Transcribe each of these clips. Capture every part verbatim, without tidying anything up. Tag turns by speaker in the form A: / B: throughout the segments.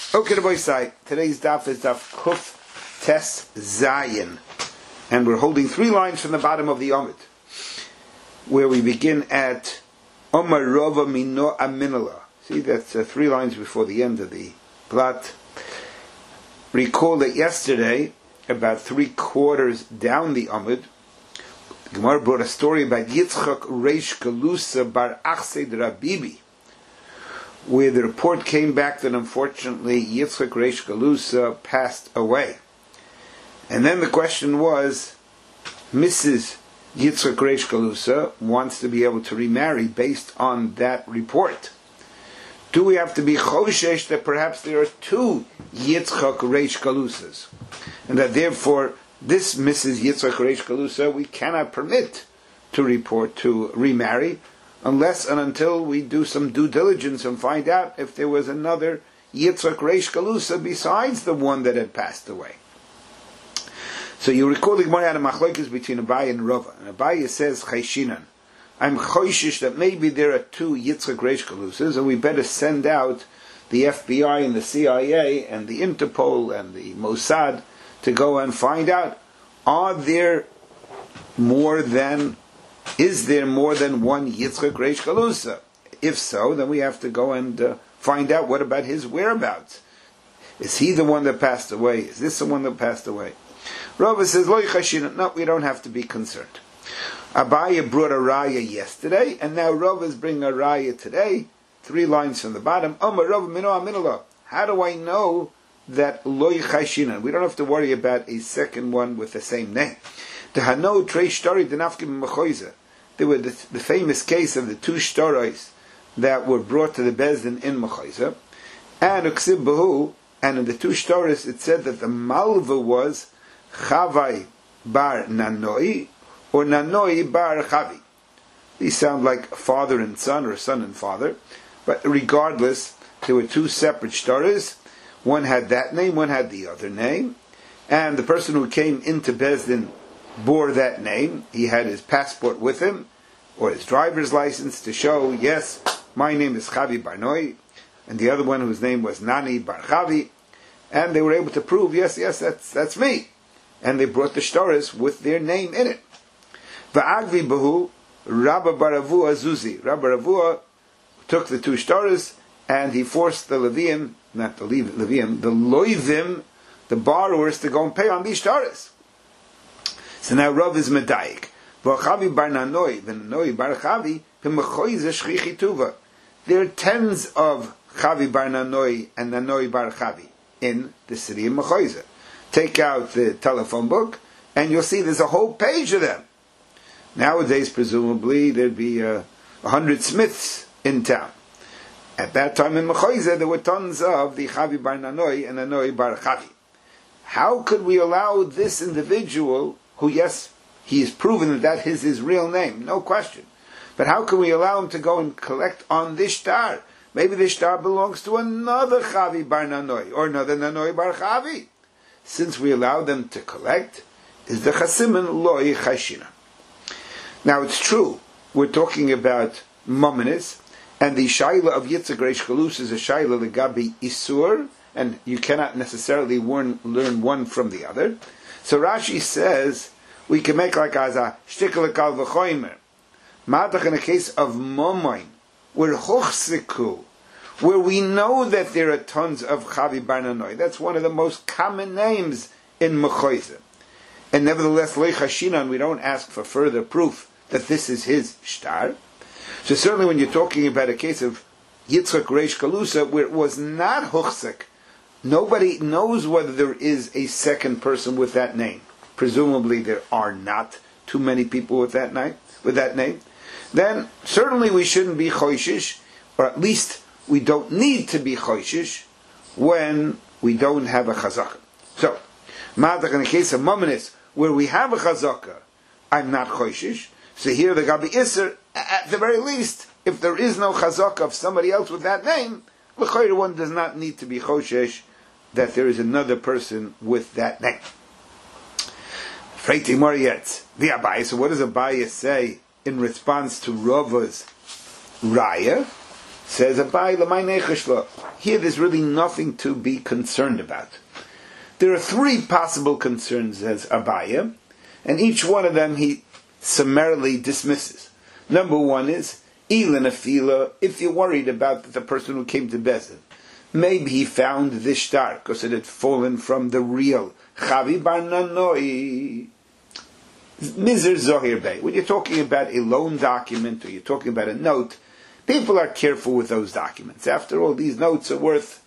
A: Okay, the boy side. Today's daf is daf Kuf Tes Zayin, and we're holding three lines from the bottom of the Amud, where we begin at Omar Rova Mino Aminala. See, that's uh, three lines before the end of the plot. Recall that yesterday, about three quarters down the Amud, Gemara brought a story about Yitzchak Reish Galusa Bar Achsed Rabibi, where the report came back that unfortunately Yitzchak Reish Galusa passed away. And then the question was, Missus Yitzchak Reish Galusa wants to be able to remarry based on that report. Do we have to be choshesh that perhaps there are two Yitzchak Reish Galusas, and that therefore this Missus Yitzchak Reish Galusa we cannot permit to report to remarry, unless and until we do some due diligence and find out if there was another Yitzchak Reish Galusa besides the one that had passed away. So you recall the Gemara had a machlokes between Abaye and Rava, and Abaye says Chayshinan, I'm choishish that maybe there are two Yitzchak Reish Galusas, and we better send out the F B I and the C I A and the Interpol and the Mossad to go and find out, are there more than Is there more than one Yitzchak Reish Galusa? If so, then we have to go and uh, find out what about his whereabouts. Is he the one that passed away? Is this the one that passed away? Rava says, Lo yichashina. No, we don't have to be concerned. Abaye brought a raya yesterday, and now Rava is bringing a raya today. Three lines from the bottom. Omar Rava mino aminala. How do I know that Lo yichashina? We don't have to worry about a second one with the same name. The Hano Trei Shtori Denafkim Mechoiza. There were the, the famous case of the two shtoros that were brought to the Bezdin in Mechoiza, and Uksib Bahu, and in the two shtoros it said that the malva was Chavai bar Nanoi or Nanoi bar Chavi. These sound like father and son or son and father, but regardless, there were two separate shtoros. One had that name, one had the other name, and the person who came into Bezdin bore that name. He had his passport with him, or his driver's license, to show, yes, my name is Chavi Bar Noi, and the other one whose name was Nani Bar Chavi, and they were able to prove, yes, yes, that's that's me. And they brought the shtoros with their name in it. Va'agvi Bahu, Rabba Baravua Zuzi. Rabba Baravua took the two shtoros, and he forced the Levium, not the Levium, the Loivim, the borrowers, to go and pay on these shtoros. So now Rav is medayik. V'chavi bar nanoi, v'nanoi bar chavi, v'mechoize shchichi tuva. There are tens of Chavi bar nanoi and Nanoi bar chavi in the city of Mechoize. Take out the telephone book, and you'll see there's a whole page of them. Nowadays, presumably, there'd be a uh, hundred Smiths in town. At that time in Mechoize, there were tons of the Chavi bar nanoi and Nanoi bar chavi. How could we allow this individual, who, yes, he is proven that that is his real name, no question. But how can we allow him to go and collect on this shtar? Maybe this shtar belongs to another Chavi Bar Nanoi, or another Nanoi Bar Chavi. Since we allow them to collect, is the Chasimin Loi Chashina. Now it's true, we're talking about Mominis, and the Shaila of Yitzchak Reish Galusa is a Shaila Legabi Isur, and you cannot necessarily learn, learn one from the other. So Rashi says we can make like as a shtikel kal v'choimer. Matach in a case of momoin, where hochsiku, where we know that there are tons of Chavi bar nanoi. That's one of the most common names in Mechoize. And nevertheless, loy chashinan, we don't ask for further proof that this is his shtar. So certainly when you're talking about a case of Yitzchak Reish Galusa, where it was not hochsik, nobody knows whether there is a second person with that name. Presumably there are not too many people with that name. With that name, then certainly we shouldn't be choishish, or at least we don't need to be choishish when we don't have a chazaka. So, matach in the case of mominis, where we have a chazaka, I'm not choishish. So here the Gabi Isser, at the very least, if there is no chazaka of somebody else with that name, the choyer one does not need to be choshesh that there is another person with that name. Freiti Morietz, the Abaye. So what does Abaye say in response to Rava's raya? Says Abai l'may nechesh lo. Here there's really nothing to be concerned about. There are three possible concerns, says Abaya, and each one of them he summarily dismisses. Number one is, Ilan afila, if you're worried about the person who came to Bezin, maybe he found this shtar because it had fallen from the real Chavi Bar Nanoi. Mizer Zohir Bey. When you're talking about a loan document or you're talking about a note, people are careful with those documents. After all, these notes are worth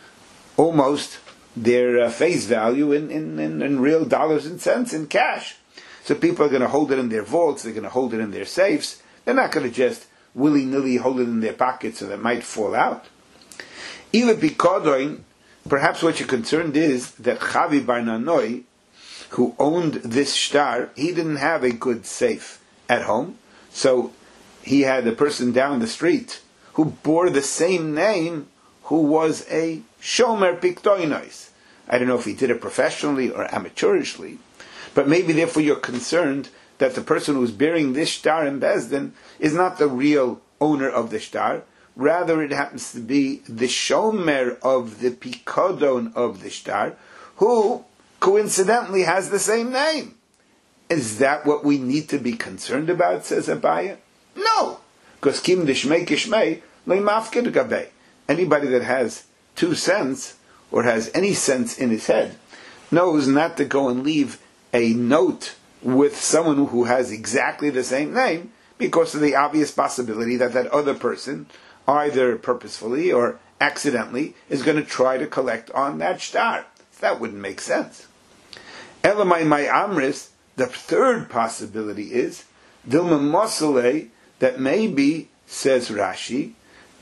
A: almost their uh, face value in, in, in, in real dollars and cents in cash. So people are going to hold it in their vaults, they're going to hold it in their safes. They're not going to just willy-nilly hold it in their pockets so that it might fall out. Even Pikodoin, perhaps what you're concerned is that Chavi Bar Nanoi, who owned this shtar, he didn't have a good safe at home. So he had a person down the street who bore the same name who was a Shomer Piktoinois. I don't know if he did it professionally or amateurishly, but maybe therefore you're concerned that the person who's bearing this shtar in Bezdin is not the real owner of the shtar, rather it happens to be the Shomer of the Pikodon of the shtar, who coincidentally has the same name. Is that what we need to be concerned about, says Abaya? No, because Kim Dishmei Kishmei Leimafkid Gabei. Anybody that has two cents, or has any sense in his head, knows not to go and leave a note with someone who has exactly the same name, because of the obvious possibility that that other person, either purposefully or accidentally, is going to try to collect on that shtar. That wouldn't make sense. Elamai my amris, the third possibility is, Dilma Mosele, that maybe, says Rashi,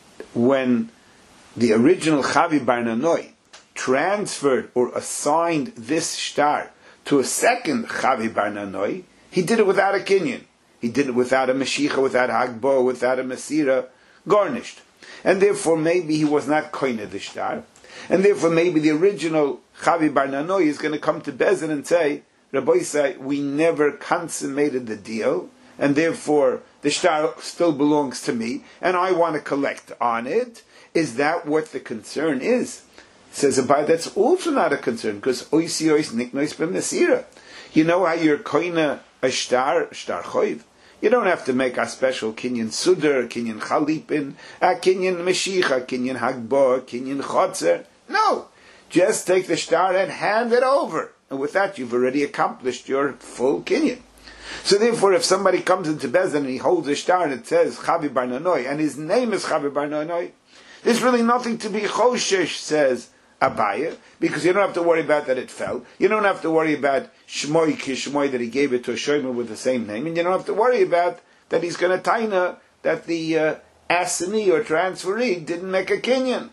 A: when the original Chavi Bar Nanoi transferred or assigned this shtar to a second Chavi Bar Nanoi, he did it without a kinyan. He did it without a Mashiach, without Hagbo, without a Masira, garnished. And therefore maybe he was not koine the shtar. And therefore maybe the original Chavi Bar Nanoi is going to come to Bezin and say, Rabbi Yisai, we never consummated the deal, and therefore the shtar still belongs to me, and I want to collect on it. Is that what the concern is? Says Abai, that's also not a concern, because oisi ois niknois b'mesira. You know how you're koina a shtar, shtar choiv? You don't have to make a special kinyan sudar, kinyan chalipin, a kinyan meshicha, kinyan hagbo, kinyan chotzer. No, just take the shtar and hand it over, and with that you've already accomplished your full kinyan. So therefore, if somebody comes into Bezdin and he holds a shtar and it says Chavi Bar Nanoi, and his name is Chavi Bar Nanoi, there's really nothing to be choshesh, says Abaya, because you don't have to worry about that it fell. You don't have to worry about Shmoy Kishmoy, that he gave it to a shomer with the same name, and you don't have to worry about that he's going to taina that the uh, asini or transferee didn't make a kinyan.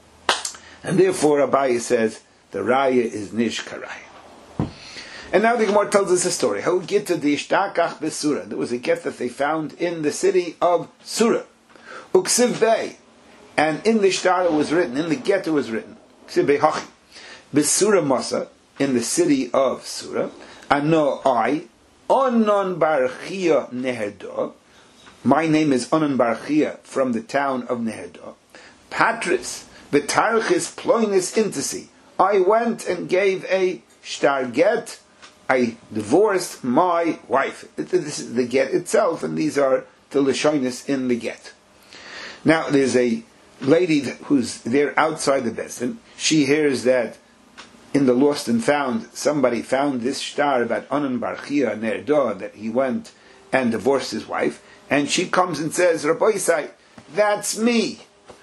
A: And therefore Abaya says the raya is nish karaya. And now the Gemara tells us a story. How get to the Ishtakach Besura? There was a get that they found in the city of Surah. Uksiv Bey. And in the shtar it was written, in the get it was written, Uksiv Bey Hachi. Besura Masa, in the city of Surah, Ano I, Onon Bar Chia Neherdo. My name is Onon Bar Chia from the town of Neherdo. Patris, Vitarchis Ploinis Intisi. I went and gave a shtar get. I divorced my wife. This is the get itself, and these are the lashonis in the get. Now, there's a lady who's there outside the Bezdin. She hears that in the Lost and Found, somebody found this shtar about Onan Bar Chia Nerdo, that he went and divorced his wife, and she comes and says, Rabbi Yisai, that's me.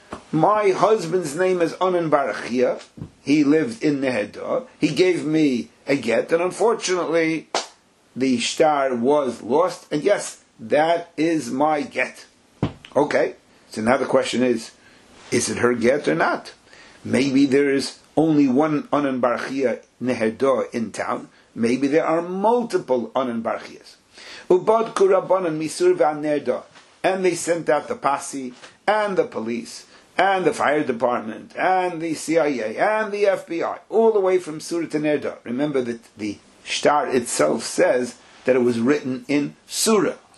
A: My husband's name is Onan Bar Chia. He lived in Nehedah. He gave me a get, and unfortunately, the shtar was lost. And yes, that is my get. Okay, so now the question is, is it her get or not? Maybe there is only one Onan Bar Chia Nehedah in town. Maybe there are multiple Onan Bar Chias. Ubad Kurabanan Misur V'Anerdah. And they sent out the posse, and the police, and the fire department, and the C I A, and the F B I, all the way from Surah to Nerdah. Remember that the shtar itself says that it was written in Surah.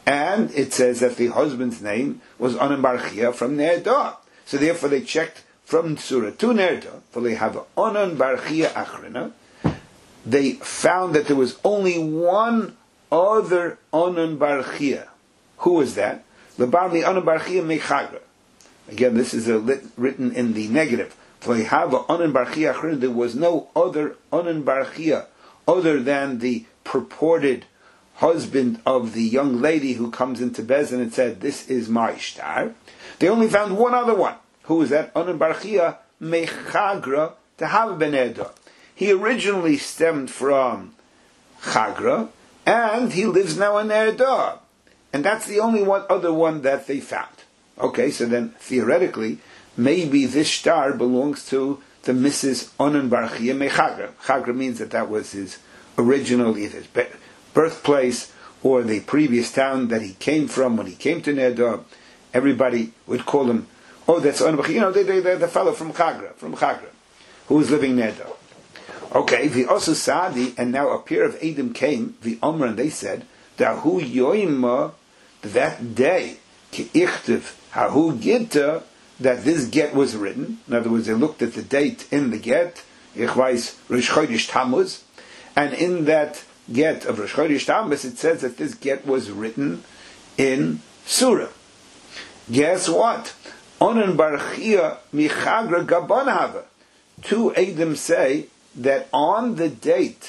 A: And it says that the husband's name was Onan Bar Chia from Ner Da. So therefore they checked from Surah to Ner Da, for they have Onan Bar Chia Achrina. They found that there was only one other Onan Bar Chia. Who was that? Lebarmi Onan Bar Chia Mechagra. Again, this is a lit, written in the negative. For they have Onan Bar Chia Achrina. There was no other Onan Bar Chia other than the purported husband of the young lady who comes into Bezin and said, "This is my shtar." They only found one other one. Who was that? Onan Bar Chia Mechagra Tehava Ben Eda. He originally stemmed from Chagra, and he lives now in Eda. And that's the only one other one that they found. Okay, so then theoretically, maybe this shtar belongs to the Missus Onan Bar Chia Mechagra. Chagra means that that was his original either birthplace or the previous town that he came from when he came to Neder. Everybody would call him, oh, that's Onan Bar Chia. You know, they, they, they're the fellow from Chagra, from Chagra, who was living Neder. Okay, the Osu Sadi, and now a pair of Edom came, the Omer, and they said, Dahu Yoima, that day, Ki Ichtiv, Hahu Gita, that this get was written. In other words, they looked at the date in the get, Ich weiß, Rosh Chodesh Tammuz, and in that get of Rosh Chodesh Tammuz, it says that this get was written in Surah. Guess what? Onan Bar Chia Michagra Gabon Hava. Two Edom say that on the date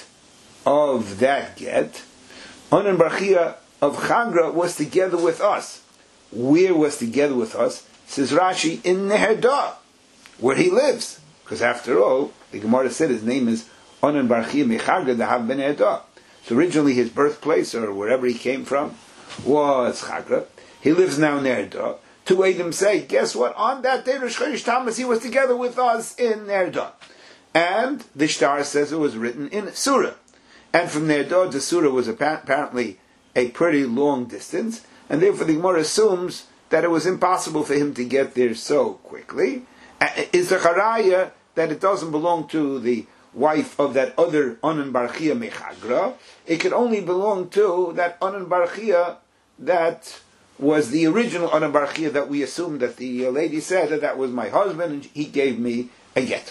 A: of that get, Onan Bar Chia of Chagra was together with us. Where was together with us? Says Rashi, in Neherda, where he lives. Because after all, the Gemara said his name is Onan Bar Chia Mechagra Dahav Ben Neherda. So originally his birthplace, or wherever he came from, was Chagra. He lives now in Neherda. Two Edom say, guess what? On that day, Rosh Chodesh Tammuz, he was together with us in Neherda. And the Shtar says it was written in Surah. And from Neherda to Surah was apparently a pretty long distance, and therefore the Gemara assumes that it was impossible for him to get there so quickly. Is the charaya that it doesn't belong to the wife of that other Onan Bar Chia Mechagra? It could only belong to that Onan Bar Chia that was the original Onan Bar Chia that we assumed that the lady said that that was my husband and he gave me a get.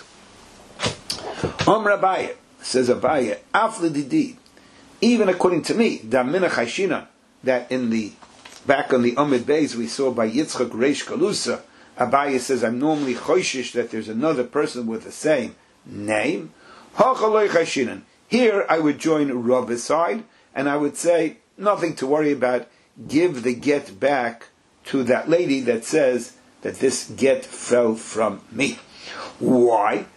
A: Amr Abaye, says Abaye, Afle Didi, even according to me, Damina Chashina, that in the back on the Amid Beis we saw by Yitzchak Reish Kalusa, Abaye says, I'm normally choishish that there's another person with the same name. Hachaloi Chashinan. Here I would join Rab's side, and I would say, nothing to worry about, give the get back to that lady that says that this get fell from me. Why?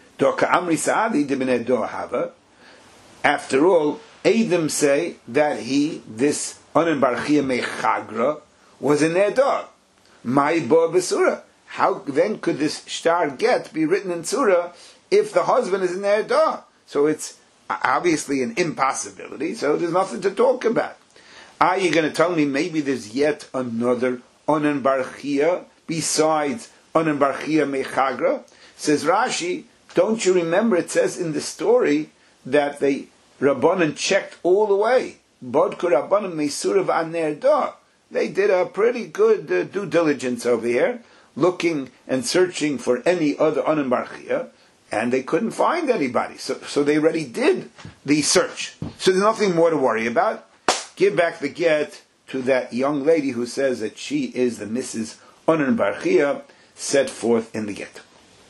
A: After all, Edom say that he, this Onan Bar Chia Mechagra, was in Neder. My bo b'surah. How then could this shtar get be written in Surah if the husband is in Neder? So it's obviously an impossibility, so there's nothing to talk about. Are you going to tell me maybe there's yet another Onan Bar Chia besides Onan Bar Chia Mechagra? Says Rashi, don't you remember it says in the story that they Rabbanan checked all the way. Bodku Rabbanan Meisurav Anerda. They did a pretty good uh, due diligence over here, looking and searching for any other Onan Bar Chia, and they couldn't find anybody. So, so they already did the search. So there's nothing more to worry about. Give back the get to that young lady who says that she is the Missus Onan Bar Chia set forth in the get.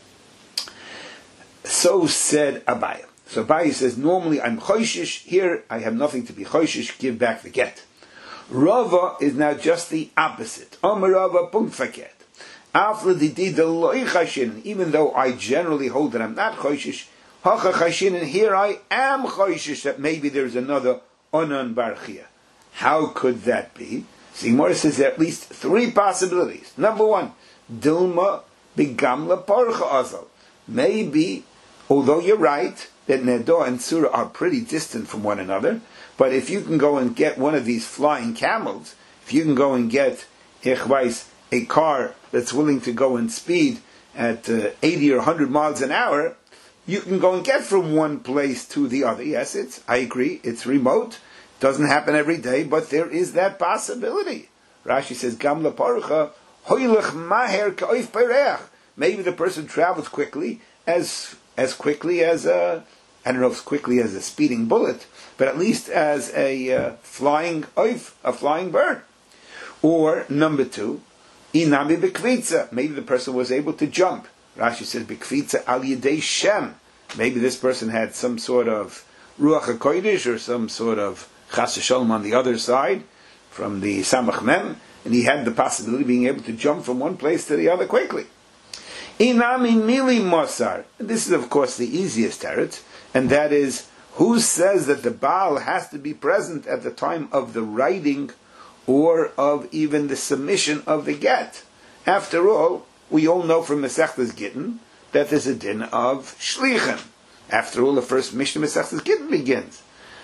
A: So said Abaye. So Abaye says, normally I'm choishish, here I have nothing to be choishish, give back the get. Rava is now just the opposite. Omer Rava punkt faket. After the did the loy chashin, even though I generally hold that I'm not choishish, hacha chashin, and here I am choishish that maybe there's another Onan Bar Chia. How could that be? Sigmar says there are at least three possibilities. Number one, Dilma begamla parcha azal. Maybe, although you're right, that Neder and Surah are pretty distant from one another, but if you can go and get one of these flying camels, if you can go and get, ich weiß, a car that's willing to go in speed at uh, eighty or one hundred miles an hour, you can go and get from one place to the other. Yes, it's, I agree, it's remote, Doesn't happen every day, but there is that possibility. Rashi says, Gam leparucha hoylech maher ka'oif pereach. Maybe the person travels quickly, as as quickly as a, I don't know if it's quickly as a speeding bullet, but at least as a uh, flying oif, a flying bird. Or number two, inami bekvitza. Maybe the person was able to jump. Rashi says bekvitza al yedei shem. Maybe this person had some sort of ruach hakodesh or some sort of chas v'sholom on the other side from the samach mem, and he had the possibility of being able to jump from one place to the other quickly. Inami mili mosar. This is, of course, the easiest teretz, and that is, who says that the Baal has to be present at the time of the writing or of even the submission of the get? After all, we all know from Masechtas Gittin that there's a din of shlichim. After all, the first Mishnah Masechtas Gittin begins.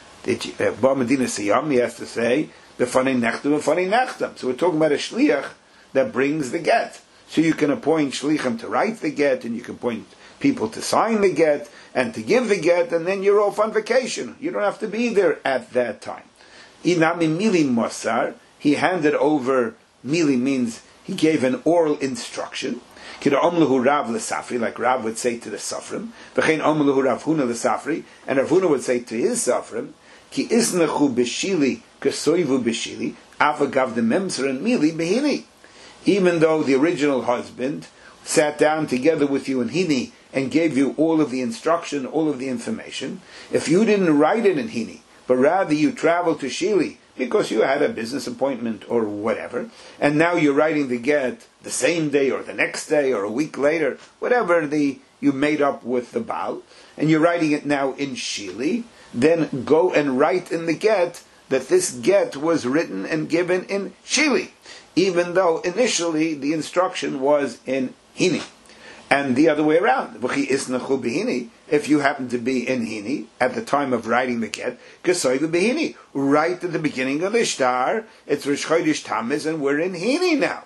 A: Ba Medina Siyam, he has to say, B'fanei nechtam, b'fanei nechtam. So we're talking about a shliach that brings the get. So you can appoint shlichim to write the get, and you can appoint people to sign the get, and to give the get, and then you're off on vacation. You don't have to be there at that time. Inami mili mosar, he handed over, mili means he gave an oral instruction. Kida omlahu Rav l'safri, like Rav would say to the safrim. V'chein omlahu Rav Huna l'safri, and Rav Huna would say to his safrim, Ki isnachu b'shili, kesoivu b'shili, avagav the memser and mili behini. Even though the original husband sat down together with you in Hini and gave you all of the instruction, all of the information, if you didn't write it in Hini, but rather you traveled to Shili because you had a business appointment or whatever, and now you're writing the get the same day or the next day or a week later, whatever the you made up with the Baal, and you're writing it now in Shili, then go and write in the get that this get was written and given in Shili, even though initially the instruction was in Hini. And the other way around, if you happen to be in Hini at the time of writing the get, right at the beginning of the shtar, it's Rosh Chodesh Tammuz, and we're in Hini now.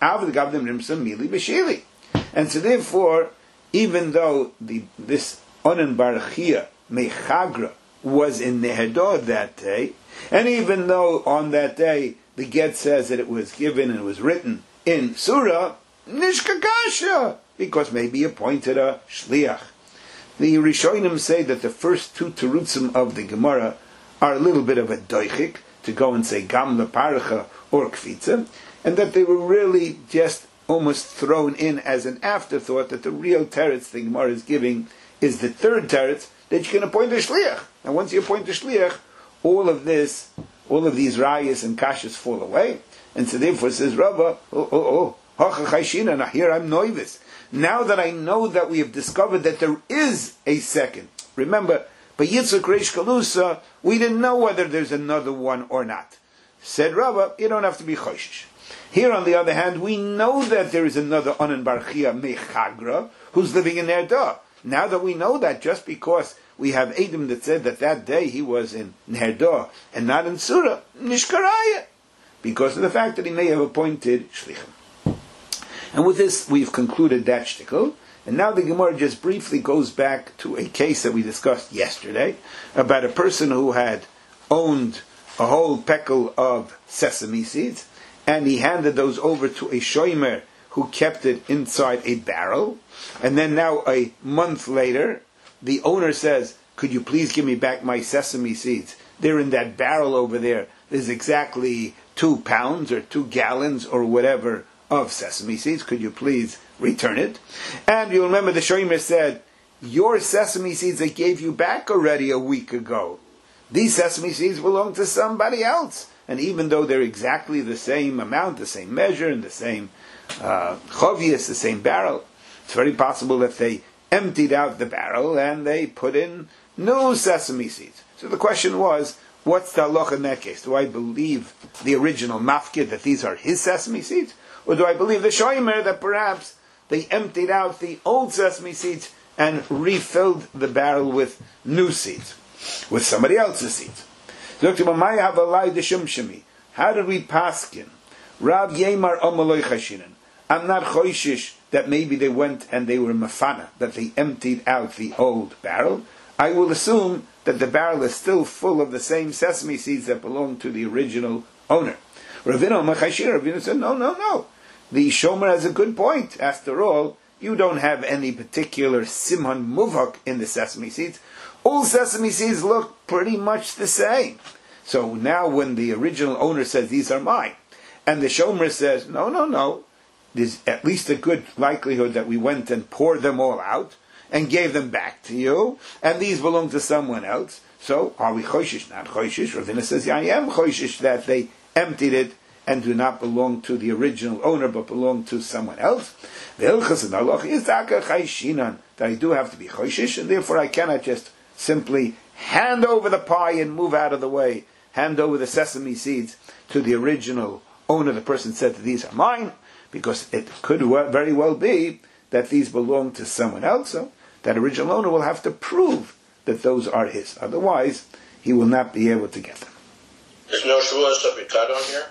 A: And so therefore, even though the, this Onan Barachia Mechagra was in Nehedor that day, and even though on that day the get says that it was given and it was written in Surah, Nishkakasha, because maybe he appointed a shliach. The Rishonim say that the first two terutzim of the Gemara are a little bit of a doichik, to go and say gam leparcha or kfitza, and that they were really just almost thrown in as an afterthought, that the real teretz the Gemara is giving is the third teretz, that you can appoint a shliach. And once you appoint a shliach, all of this, all of these rayas and kashas fall away. And so therefore says Rabbah, oh, oh, oh, now here I'm novice. Now that I know that we have discovered that there is a second. Remember, by Yitzchak Reish Kalusa, we didn't know whether there's another one or not. Said Rabbah, you don't have to be choshish. Here, on the other hand, we know that there is another Onan Barchia Mechagra who's living in Nerdah. Now that we know that, just because we have Edom that said that that day he was in Nerdah and not in Surah, Nishkaraya, because of the fact that he may have appointed Shlichim. And with this, we've concluded that shtickle. And now the Gemara just briefly goes back to a case that we discussed yesterday about a person who had owned a whole peckle of sesame seeds, and he handed those over to a shomer who kept it inside a barrel. And then now, a month later, the owner says, could you please give me back my sesame seeds? They're in that barrel over there. There's exactly two pounds or two gallons or whatever of sesame seeds. Could you please return it? And you'll remember the shomer said, your sesame seeds I gave you back already a week ago. These sesame seeds belong to somebody else. And even though they're exactly the same amount, the same measure, and the same uh, chovius, the same barrel, it's very possible that they emptied out the barrel and they put in new sesame seeds. So the question was, what's the halacha in that case? Do I believe the original mafkid that these are his sesame seeds? Or do I believe the shomer that perhaps they emptied out the old sesame seeds and refilled the barrel with new seeds, with somebody else's seeds? How did we paskin? Rav Yemar Omaloy Chashinin. I'm not choishish that maybe they went and they were mafana, that they emptied out the old barrel. I will assume that the barrel is still full of the same sesame seeds that belong to the original owner. Ravina Ravina said, no, no, no. The Shomer has a good point. After all, you don't have any particular simon muvhak in the sesame seeds. All sesame seeds look pretty much the same. So now when the original owner says, these are mine, and the Shomer says, no, no, no, there's at least a good likelihood that we went and poured them all out and gave them back to you, and these belong to someone else. So, are we choishish? Not choishish. Ravina says, yeah, I am choishish that they emptied it and do not belong to the original owner, but belong to someone else. The Hilchas and Halach is that I do have to be choishish, and therefore I cannot just simply hand over the pie and move out of the way, hand over the sesame seeds to the original owner. The person said that these are mine, because it could very well be that these belong to someone else. So that original owner will have to prove that those are his. Otherwise, he will not be able to get them.
B: There's no Shavuos Apikadon here?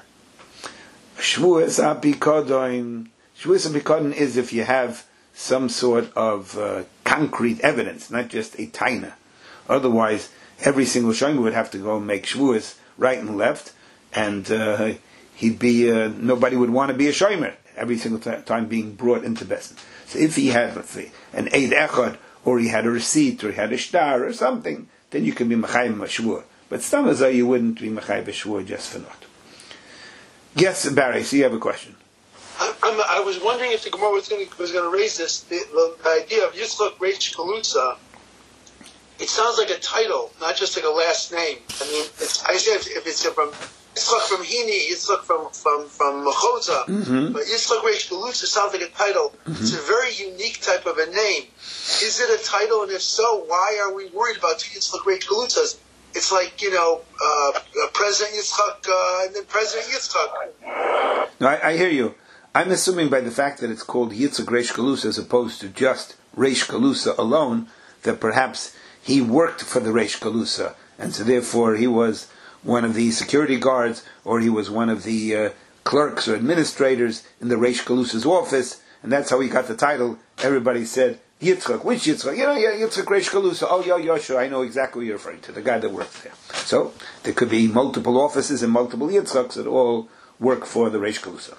A: Shavuos Apikadon. Shavuos Apikadon is if you have some sort of uh, concrete evidence, not just a taina. Otherwise, every single shomer would have to go and make Shavuos right and left, and uh, he'd be uh, nobody would want to be a shomer every single t- time being brought into Beis Din. So if he had, let's say, an Eid Echad, or he had a receipt, or he had a shtar, or something, then you can be Mechayim Shvuah. But Stamazah, you wouldn't be Mechayim Shvuah just for not. Yes, Barry, so you have a question.
C: I, I'm, I was wondering if the Gemara was going was to raise this, the, the idea of Yitzchak Reish Kalutza. It sounds like a title, not just like a last name. I mean, it's, I say if, if it's from Yitzchak from Hini, Yitzchak from from from Mechoza, mm-hmm. but Yitzchak Reish Kalutza sounds like a title. Mm-hmm. It's a very unique type of a name. Is it a title, and if so, why are we worried about two Yitzchak Reish Kalutzas? It's like, you know, uh, President Yitzchak uh, and then President Yitzchak.
A: No, I, I hear you. I'm assuming by the fact that it's called Yitzchak Reish Kalutza as opposed to just Reish Kalutza alone, that perhaps he worked for the Reish Kalutza, and so therefore he was one of the security guards, or he was one of the uh, clerks or administrators in the Reish Kalutza's office, and that's how he got the title. Everybody said, Yitzchak, which Yitzchak? You know, yeah, Yitzchak Reish Kalutza. Oh, yeah, yeah, sure, I know exactly what you're referring to, the guy that works there. So, there could be multiple offices and multiple Yitzchaks that all work for the Reish Kalutza.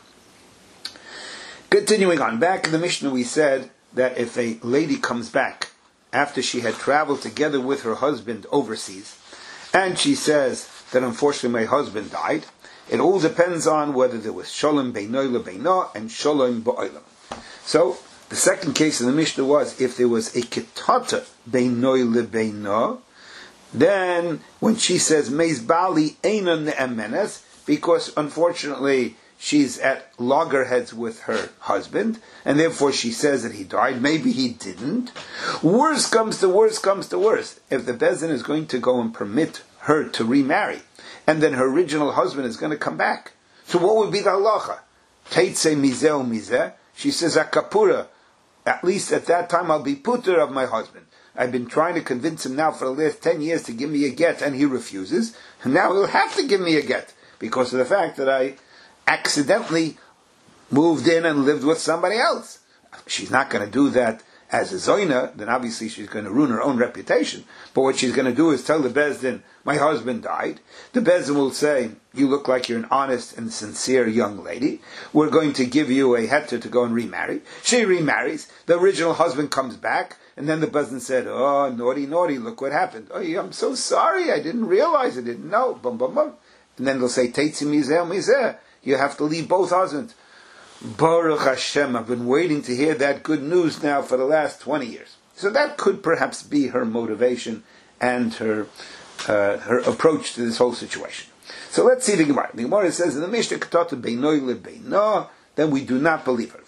A: Continuing on, back in the Mishnah we said that if a lady comes back after she had traveled together with her husband overseas, and she says that unfortunately my husband died, it all depends on whether there was Shalom Beinoi LeBeinah and Shalom Ba'olam. So, the second case in the Mishnah was if there was a Ketata Beinoi LeBeinah, then when she says Meis Bali Eina Ne'emenes, because unfortunately she's at loggerheads with her husband, and therefore she says that he died. Maybe he didn't. Worse comes to worse comes to worse. If the Beis Din is going to go and permit her to remarry, and then her original husband is going to come back, so what would be the halacha? Teitze mizeh mizeh. She says, Akapura, at least at that time I'll be putter of my husband. I've been trying to convince him now for the last ten years to give me a get, and he refuses. And now he'll have to give me a get, because of the fact that I accidentally moved in and lived with somebody else. She's not going to do that as a zoina, then obviously she's going to ruin her own reputation. But what she's going to do is tell the Beis Din, my husband died. The Beis Din will say, you look like you're an honest and sincere young lady. We're going to give you a heter to go and remarry. She remarries. The original husband comes back. And then the Beis Din said, oh, naughty, naughty, look what happened. Oh, I'm so sorry. I didn't realize. I didn't know. Bum, bum, bum. And then they'll say, Teitzi mizeh mizeh. You have to leave both husbands. Baruch Hashem, I've been waiting to hear that good news now for the last twenty years. So that could perhaps be her motivation and her uh, her approach to this whole situation. So let's see the Gemara. The Gemara says in the Mishnah, Ketata Beinoi LeBeinah, then we do not believe her.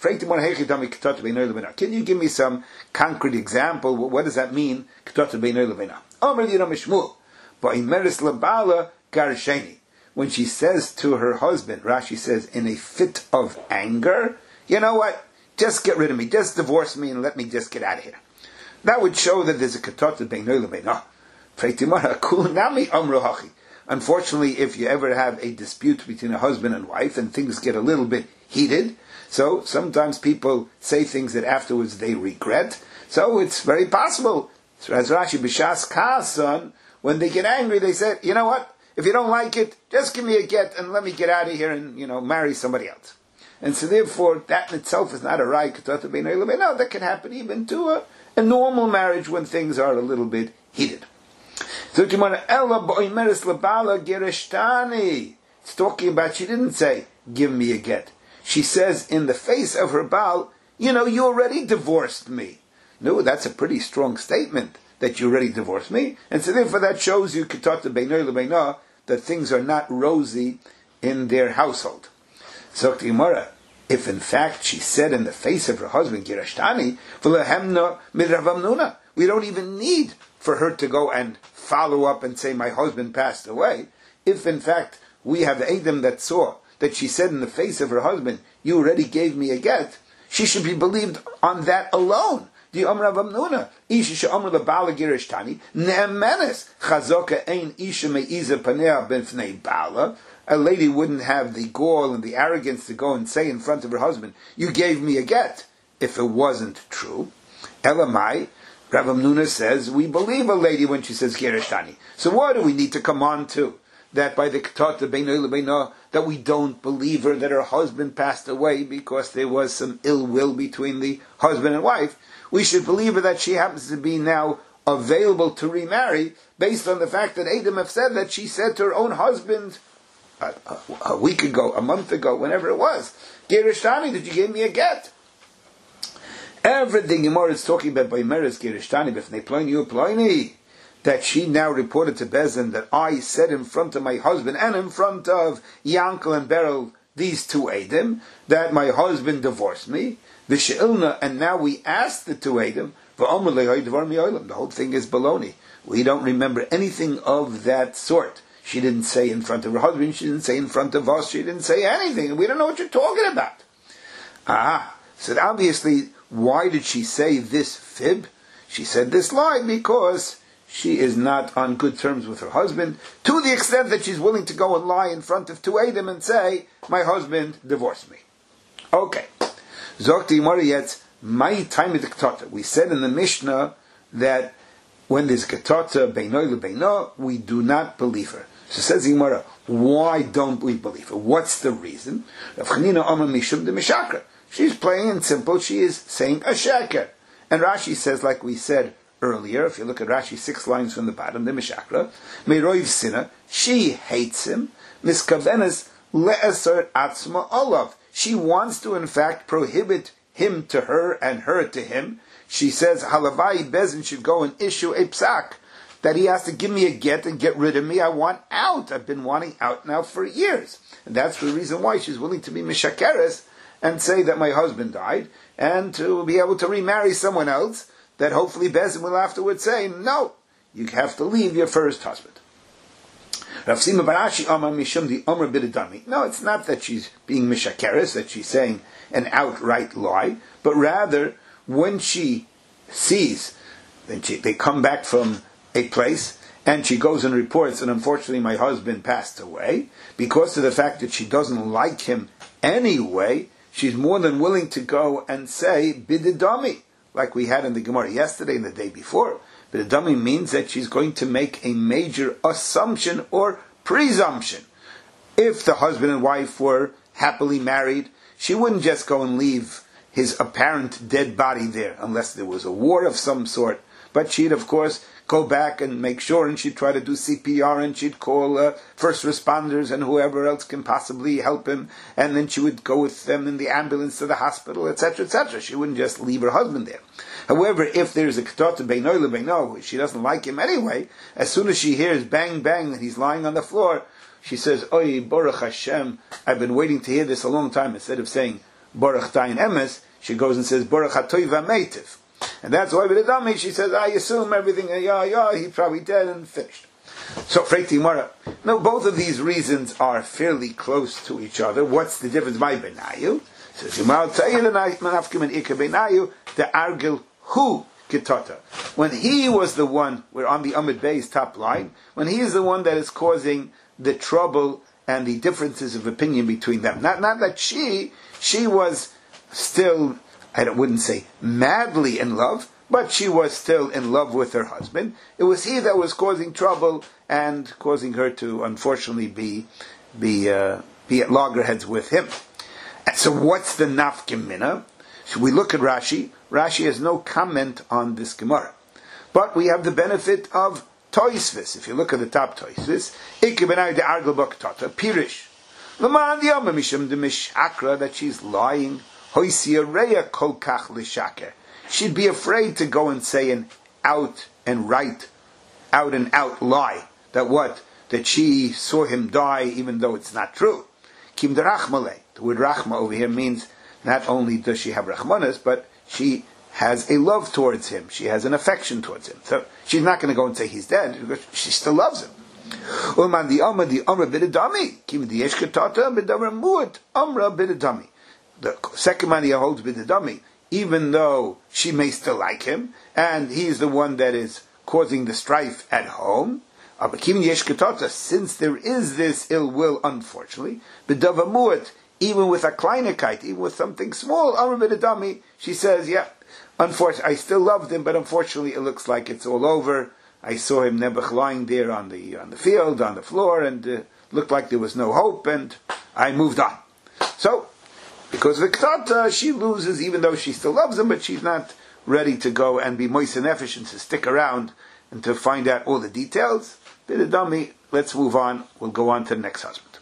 A: Can you give me some concrete example? What does that mean? Ketata Beinoi LeBeinah. Amar Yira Mishmul, Ba'imeres LeBala Garsheni. When she says to her husband, Rashi says, in a fit of anger, you know what? Just get rid of me. Just divorce me and let me just get out of here. That would show that there's a ketata beinoi lebeinah. Unfortunately, if you ever have a dispute between a husband and wife and things get a little bit heated, so sometimes people say things that afterwards they regret. So it's very possible So as Rashi b'shas kason, when they get angry, they say, you know what? If you don't like it, just give me a get and let me get out of here and, you know, marry somebody else. And so therefore, that in itself is not a right. No, that can happen even to a, a normal marriage when things are a little bit heated. So it's talking about, she didn't say, give me a get. She says in the face of her Baal, you know, you already divorced me. No, that's a pretty strong statement, that you already divorced me. And so therefore that shows you that things are not rosy in their household. So Gemara, if in fact she said in the face of her husband, Girashtani, we don't even need for her to go and follow up and say, my husband passed away. If in fact we have Adam that saw that she said in the face of her husband, you already gave me a get, she should be believed on that alone. The Amr of Amnuna, Isha she'amr le'bala girishtani, ne'emenes, chazoka ein isha me'iza panea b'fnei bala. A lady wouldn't have the gall and the arrogance to go and say in front of her husband, you gave me a get, if it wasn't true. Elamai, Rav Amnuna says, we believe a lady when she says girishtani. So what do we need to come on to? That by the ketata beino lebeino, that we don't believe her, that her husband passed away because there was some ill will between the husband and wife. We should believe her that she happens to be now available to remarry based on the fact that Adam have said that she said to her own husband a, a, a week ago, a month ago, whenever it was, Girishtani, did you give me a get? Everything Gemara is talking about by Meres Girishtani, b'fnei Ploni u'Ploni, that she now reported to Bezin that I said in front of my husband and in front of Yankel and Beryl, these two Adam, that my husband divorced me. The She'ilna, and now we asked the two Adam, the whole thing is baloney. We don't remember anything of that sort. She didn't say in front of her husband, she didn't say in front of us, she didn't say anything. We don't know what you're talking about. Ah, so obviously, why did she say this fib? She said this lie because she is not on good terms with her husband, to the extent that she's willing to go and lie in front of two Adam and say, my husband divorced me. Okay. Zokti Mariyetz, my time of the ketata. We said in the Mishnah that when there's ketata beino lebeino, we do not believe her. So says Gemara, why don't we believe her? What's the reason? She's plain and simple. She is saying a sheker. And Rashi says, like we said earlier, if you look at Rashi six lines from the bottom, the Mishakra, Meroiv Sina, she hates him. Miskavenes le'eser atzma olav. She wants to, in fact, prohibit him to her and her to him. She says, Halavai Bezin should go and issue a psak, that he has to give me a get and get rid of me. I want out. I've been wanting out now for years. And that's the reason why she's willing to be mishakeres and say that my husband died, and to be able to remarry someone else, that hopefully Bezin will afterwards say, no, you have to leave your first husband. No, it's not that she's being mishakeres, that she's saying an outright lie, but rather when she sees, then she, they come back from a place, and she goes and reports, and unfortunately my husband passed away, because of the fact that she doesn't like him anyway, she's more than willing to go and say bididami, like we had in the Gemara yesterday and the day before. Bididami means that she's going to make a major assumption or presumption. If the husband and wife were happily married, she wouldn't just go and leave his apparent dead body there, unless there was a war of some sort. But she'd, of course, go back and make sure, and she'd try to do C P R, and she'd call uh, first responders and whoever else can possibly help him, and then she would go with them in the ambulance to the hospital, et cetera, et cetera. She wouldn't just leave her husband there. However, if there's a ketata beino lebeino, she doesn't like him anyway, as soon as she hears bang bang that he's lying on the floor, she says, Oy, Baruch Hashem, I've been waiting to hear this a long time. Instead of saying Baruch Tayin Emes, she goes and says Baruch Hatoy V'Meitiv. And that's why with the dummy, she says, I assume everything, yeah, yeah, he's probably dead and finished. So, Freiti Mara, no, both of these reasons are fairly close to each other. What's the difference by Benayu? So, I'll tell you the Manafkim and Ika Benayu, the Argil Hu Kitata. When he was the one, we're on the Amid Bay's top line, when he is the one that is causing the trouble and the differences of opinion between them. Not, not that she, she was still, I wouldn't say madly in love, but she was still in love with her husband. It was he that was causing trouble and causing her to, unfortunately, be be uh, be at loggerheads with him. And so, what's the nafkim mina? Should we look at Rashi? Rashi has no comment on this Gemara, but we have the benefit of Toisvis. If you look at the top Toisvis, Ikebenai de Argel Baktata Pirish. Laman the Yom Mishum de Mishakra, that she's lying. Hoisia Reya Kol Kach Lishaker. She'd be afraid to go and say an out and right, out and out lie. That what? That she saw him die, even though it's not true. Kim de Rachmale. The word Rachma over here means not only does she have Rachmanas, but she has a love towards him. She has an affection towards him. So she's not going to go and say he's dead, because she still loves him. Ulman the Amra the Amra bidadami. Kim the Yeshkatata bidavra muat Amra bidadami. The second man he holds bidadami, even though she may still like him, and he's the one that is causing the strife at home. But Kim the Yeshkatata, since there is this ill will, unfortunately, bidavra muat, even with a kleinigkeit, even with something small, Amra bidadami, she says, yeah, unfortunately, I still loved him, but unfortunately it looks like it's all over. I saw him Nebuch lying there on the on the field, on the floor, and uh, looked like there was no hope, and I moved on. So, because of the Ktata, she loses, even though she still loves him, but she's not ready to go and be moist and efficient to stick around and to find out all the details. Bidadami, let's move on. We'll go on to the next husband.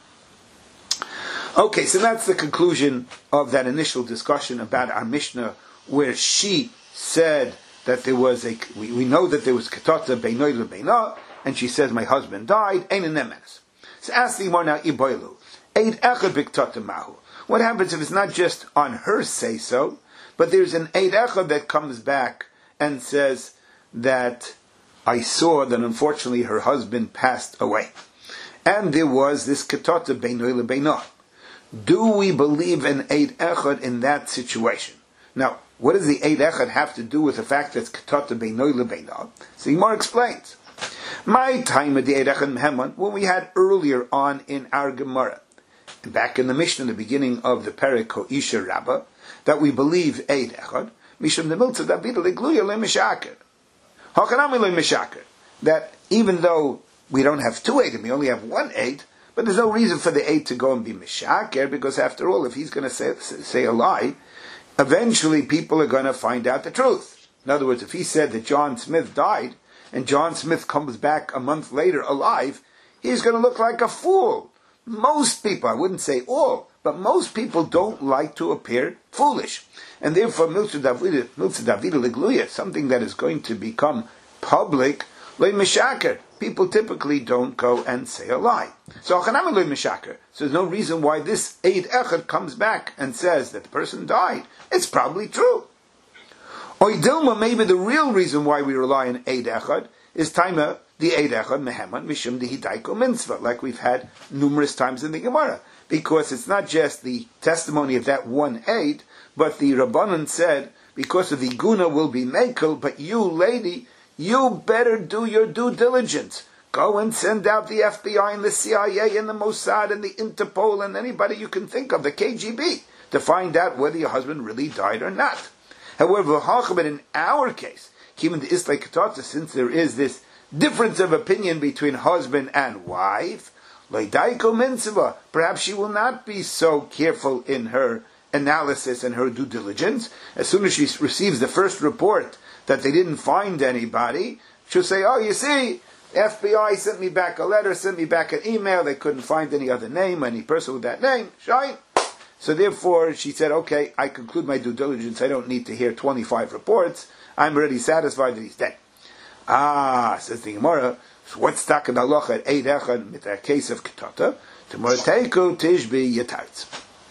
A: Okay, so that's the conclusion of that initial discussion about our Mishnah, where she said that there was a, we, we know that there was Ketata Beinoi LeBeinah, and she says, my husband died, Ein Nemenes. So ask the Gemara now, Iboilu, Eid Echad Biktata Mahu. What happens if it's not just on her say so, but there's an Eid Echad that comes back and says that I saw that unfortunately her husband passed away. And there was this Ketata Beinoi LeBeinah. Do we believe in Eid Echad in that situation? Now, what does the Eid Echad have to do with the fact that it's Ketata Beinoi LeBeinah? So Gemara explains. My time at the Eid Echad Meheman, when we had earlier on in our Gemara, back in the Mishnah, in the beginning of the Perek Ho'isha Rabbah, that we believe Eid Echad, Mishum de Miltza David Legluya Le Mishaker. Hakanami Le Mishaker. That even though we don't have two Eidim, we only have one Eid, but there's no reason for the Eid to go and be Mishaker, because after all, if he's going to say, say a lie, eventually people are going to find out the truth. In other words, if he said that John Smith died, and John Smith comes back a month later alive, he's going to look like a fool. Most people, I wouldn't say all, but most people don't like to appear foolish. And therefore, Miltza David Legluya, something that is going to become public, Le Mishaker. People typically don't go and say a lie. So, Achanami Le Mishaker. So there's no reason why this Eid Echad comes back and says that the person died. It's probably true. Oidilma, maybe the real reason why we rely on Eid Echad is Taima, the Eid Echad Meheman, Mishum the Hidaiko Mitzvah, like we've had numerous times in the Gemara. Because it's not just the testimony of that one Eid, but the Rabbanan said, because of the Guna will be Mekel, but you, lady, you better do your due diligence. Go and send out the F B I and the C I A and the Mossad and the Interpol and anybody you can think of, the K G B, to find out whether your husband really died or not. However, in our case, given the Islay Ketata, since there is this difference of opinion between husband and wife, perhaps she will not be so careful in her analysis and her due diligence. As soon as she receives the first report that they didn't find anybody, she'll say, oh, you see, F B I sent me back a letter, sent me back an email, they couldn't find any other name, any person with that name, shine. So therefore, she said, okay, I conclude my due diligence, I don't need to hear twenty-five reports, I'm already satisfied that he's dead. Ah, says the Gemara, so what's Taka Dalocha at Eid Echad with a case of Ketata? Tomorrow Tishbi Yatartz.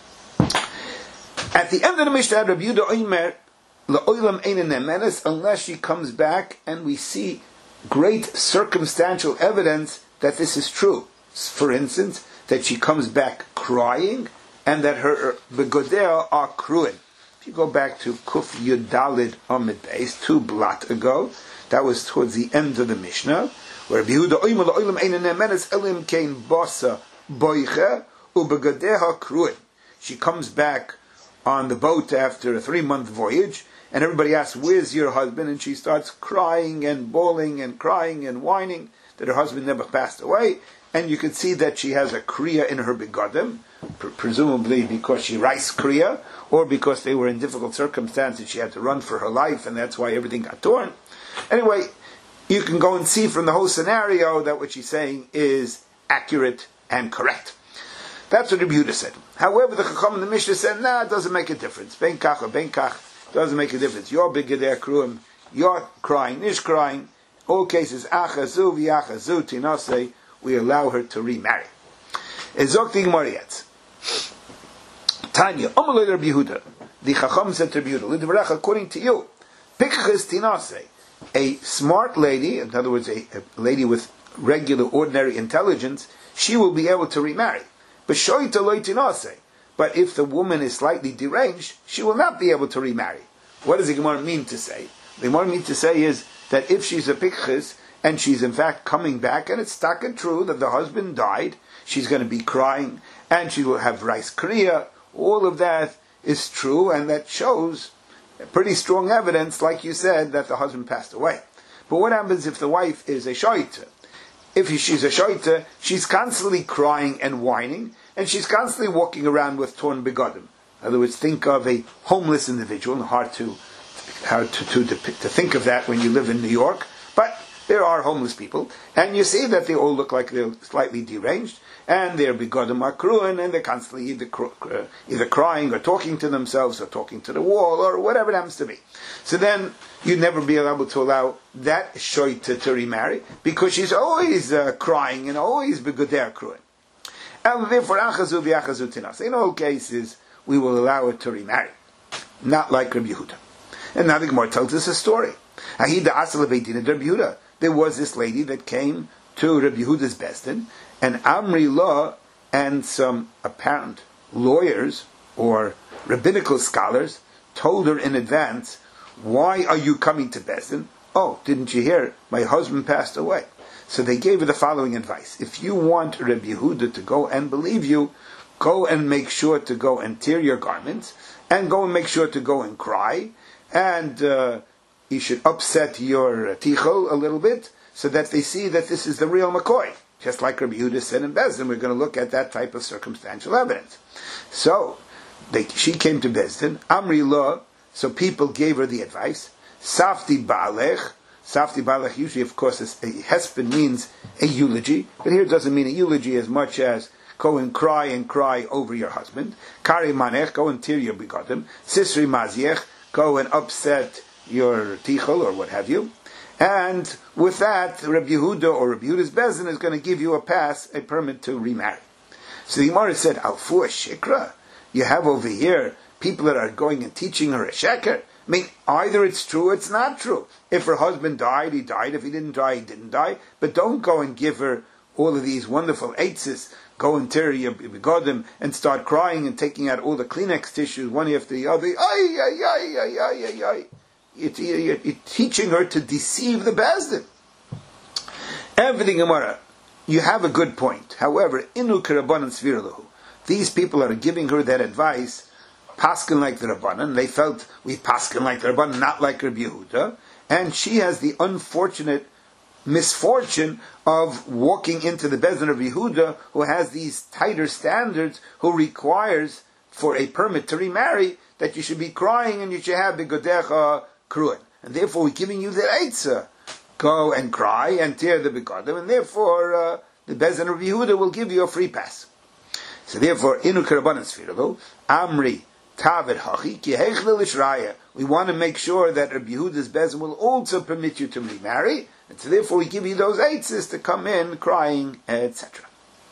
A: At the end of the Mishnah, Rabbi Yehuda Omer, La'olam Ein Nemenes, unless she comes back and we see great circumstantial evidence that this is true. For instance, that she comes back crying and that her begodea are cruin. If you go back to Kuf Yudalid Amid Beis, two blot ago, that was towards the end of the Mishnah, where Yehuda Omer La'olam Ein Nemenes Elim Kein Bosa Boiche Ubegodeha Cruin. She comes back on the boat after a three-month voyage, and everybody asks, "Where's your husband?" and she starts crying and bawling and crying and whining that her husband never passed away, and you can see that she has a kriya in her begodim, pr- presumably because she rice kriya, or because they were in difficult circumstances, she had to run for her life, and that's why everything got torn. Anyway, you can go and see from the whole scenario that what she's saying is accurate and correct. That's what Rabbi Yehuda said. However, the Chacham and the Mishnah said, nah, it doesn't make a difference. Ben kach or ben kach, doesn't make a difference. You're bigger there, kruim. You're crying, Nish crying. All cases, achazu v'achazu tinasei, we allow her to remarry. Ezok the Gemara yet. Tanya, Omalei Rabbi Yehuda. The Chacham said to Rabbi Yehuda, L'dvarach, according to you, pikchas tinasei, a smart lady, in other words, a, a lady with regular, ordinary intelligence, she will be able to remarry. But shoita lo tinasei. But if the woman is slightly deranged, she will not be able to remarry. What does the Gemara mean to say? The Gemara mean to say is that if she's a pikchas, and she's in fact coming back, and it's stuck and true that the husband died, she's going to be crying, and she will have rice kriya. All of that is true, and that shows pretty strong evidence, like you said, that the husband passed away. But what happens if the wife is a shoita? If she's a shoita, she's constantly crying and whining, and she's constantly walking around with torn begodim. In other words, think of a homeless individual. Hard to hard to, to, to, to think of that when you live in New York, but there are homeless people, and you see that they all look like they're slightly deranged, and they're begodim akruin, and they're constantly either, uh, either crying or talking to themselves or talking to the wall or whatever it happens to be. So then you'd never be able to allow that shoita to remarry because she's always uh, crying and always begoder akruin. And therefore, achazu v'achazu tinas. In all cases, we will allow her to remarry, not like Rabbi Yehuda. And now the Gemara tells us a story. Ahida asal beidin Rabbi Yehuda. There was this lady that came to Rabbi Yehuda's Besdin, and Amri Law and some apparent lawyers or rabbinical scholars told her in advance, "Why are you coming to Besdin? Oh, didn't you hear? My husband passed away." So they gave her the following advice: if you want Rabbi Yehuda to go and believe you, go and make sure to go and tear your garments, and go and make sure to go and cry, and uh, you should upset your tichel a little bit, so that they see that this is the real McCoy. Just like Rabbi Yehuda said in Bezdin, we're going to look at that type of circumstantial evidence. So, they, she came to Bezdin, Amri Lo, so people gave her the advice, Safti Ba'alech, Safti Ba'alech usually, of course, is, a hesped means a eulogy, but here it doesn't mean a eulogy as much as go and cry and cry over your husband. Kari Manech, go and tear your begodim. Sisri Maziech, go and upset your tichel or what have you. And with that, Rabbi Yehuda or Rabbi Yehuda's Bezin is going to give you a pass, a permit to remarry. So the Gemara said, Alfu shikra. You have over here people that are going and teaching her a sheker. I mean, either it's true or it's not true. If her husband died, he died. If he didn't die, he didn't die. But don't go and give her all of these wonderful eitzes. Go and tear your begodim and start crying and taking out all the Kleenex tissues one after the other. Ay, ay, ay, ay, ay, ay, ay. You're, you're, you're teaching her to deceive the Bezdin. Everything, Gemara, you have a good point. However, inu kerabanan svirlahu. These people are giving her that advice, paskin like the Rabbanan. They felt we paskin like the Rabbanan, not like Rabbi Yehuda. And she has the unfortunate misfortune of walking into the Bezdin of Yehuda, who has these tighter standards, who requires for a permit to remarry that you should be crying and you should have begodecha kruin. And therefore we're giving you the eitzah. Go and cry and tear the begodim, and therefore uh, the Bezdin of Yehuda will give you a free pass. So therefore, inu kerabanan sfiralo, amri tavet hachi ki hechlil ishraya. We want to make sure that Rabbi Yehuda's Bezdin will also permit you to remarry, and so therefore we give you those eitzes to come in crying, et cetera.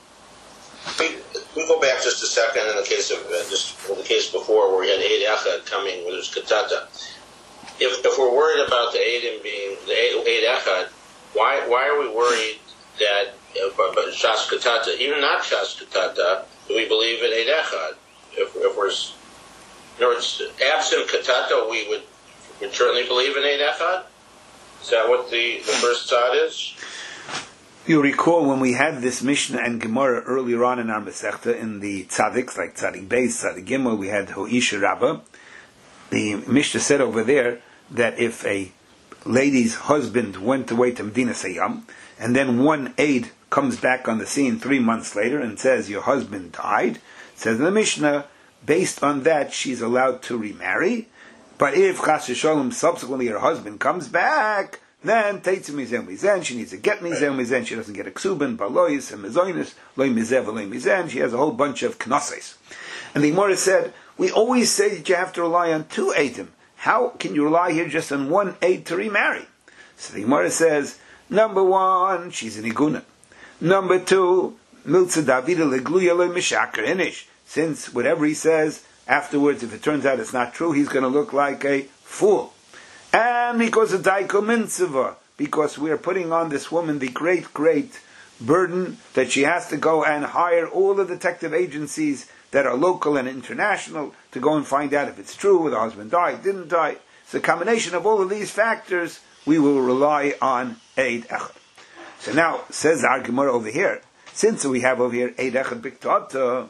B: We, we go back just a second in the case of uh, just in the case before where we had Eid Echad coming, where there's Katata. If if we're worried about the Eidim being the Eid Echad, why why are we worried that uh, about Shas Katata, even not Shas Katata, do we believe in Eid Echad? If if we're in other words, absent Katata, we would would certainly believe in Eid Echad. Is that what the, the first thought is?
A: You recall when we had this Mishnah and Gemara earlier on in our Masechta in the Tzadiks, like Tzadik Beis, Tzadik Gimel, we had Ho'ish Rabbah. the Mishnah said over there that if a lady's husband went away to Medina Sayyam, and then one aide comes back on the scene three months later and says, your husband died, it says in the Mishnah, based on that, she's allowed to remarry. But if Chas Shalom subsequently her husband comes back, then Teitz Mizen Mizen, she needs to get Mizen Mizen, she doesn't get a Ksubin, Balois, and Mizonis, Loy Mizev, Loy Mizen, she has a whole bunch of Knosses. And the Gemara said, we always say that you have to rely on two Eidim. How can you rely here just on one aid to remarry? So the Gemara says, number one, she's an Iguna. Number two, Miltza Davida Legluya Loy Mishaker Inish. Since whatever he says, afterwards, if it turns out it's not true, he's going to look like a fool. And because of Daiko Mitzvah, because we are putting on this woman the great, great burden that she has to go and hire all the detective agencies that are local and international to go and find out if it's true, whether the husband died, didn't die. It's a combination of all of these factors, we will rely on Eid Echad. So now, says our Gemara over here, since we have over here Eid Echad Biktata,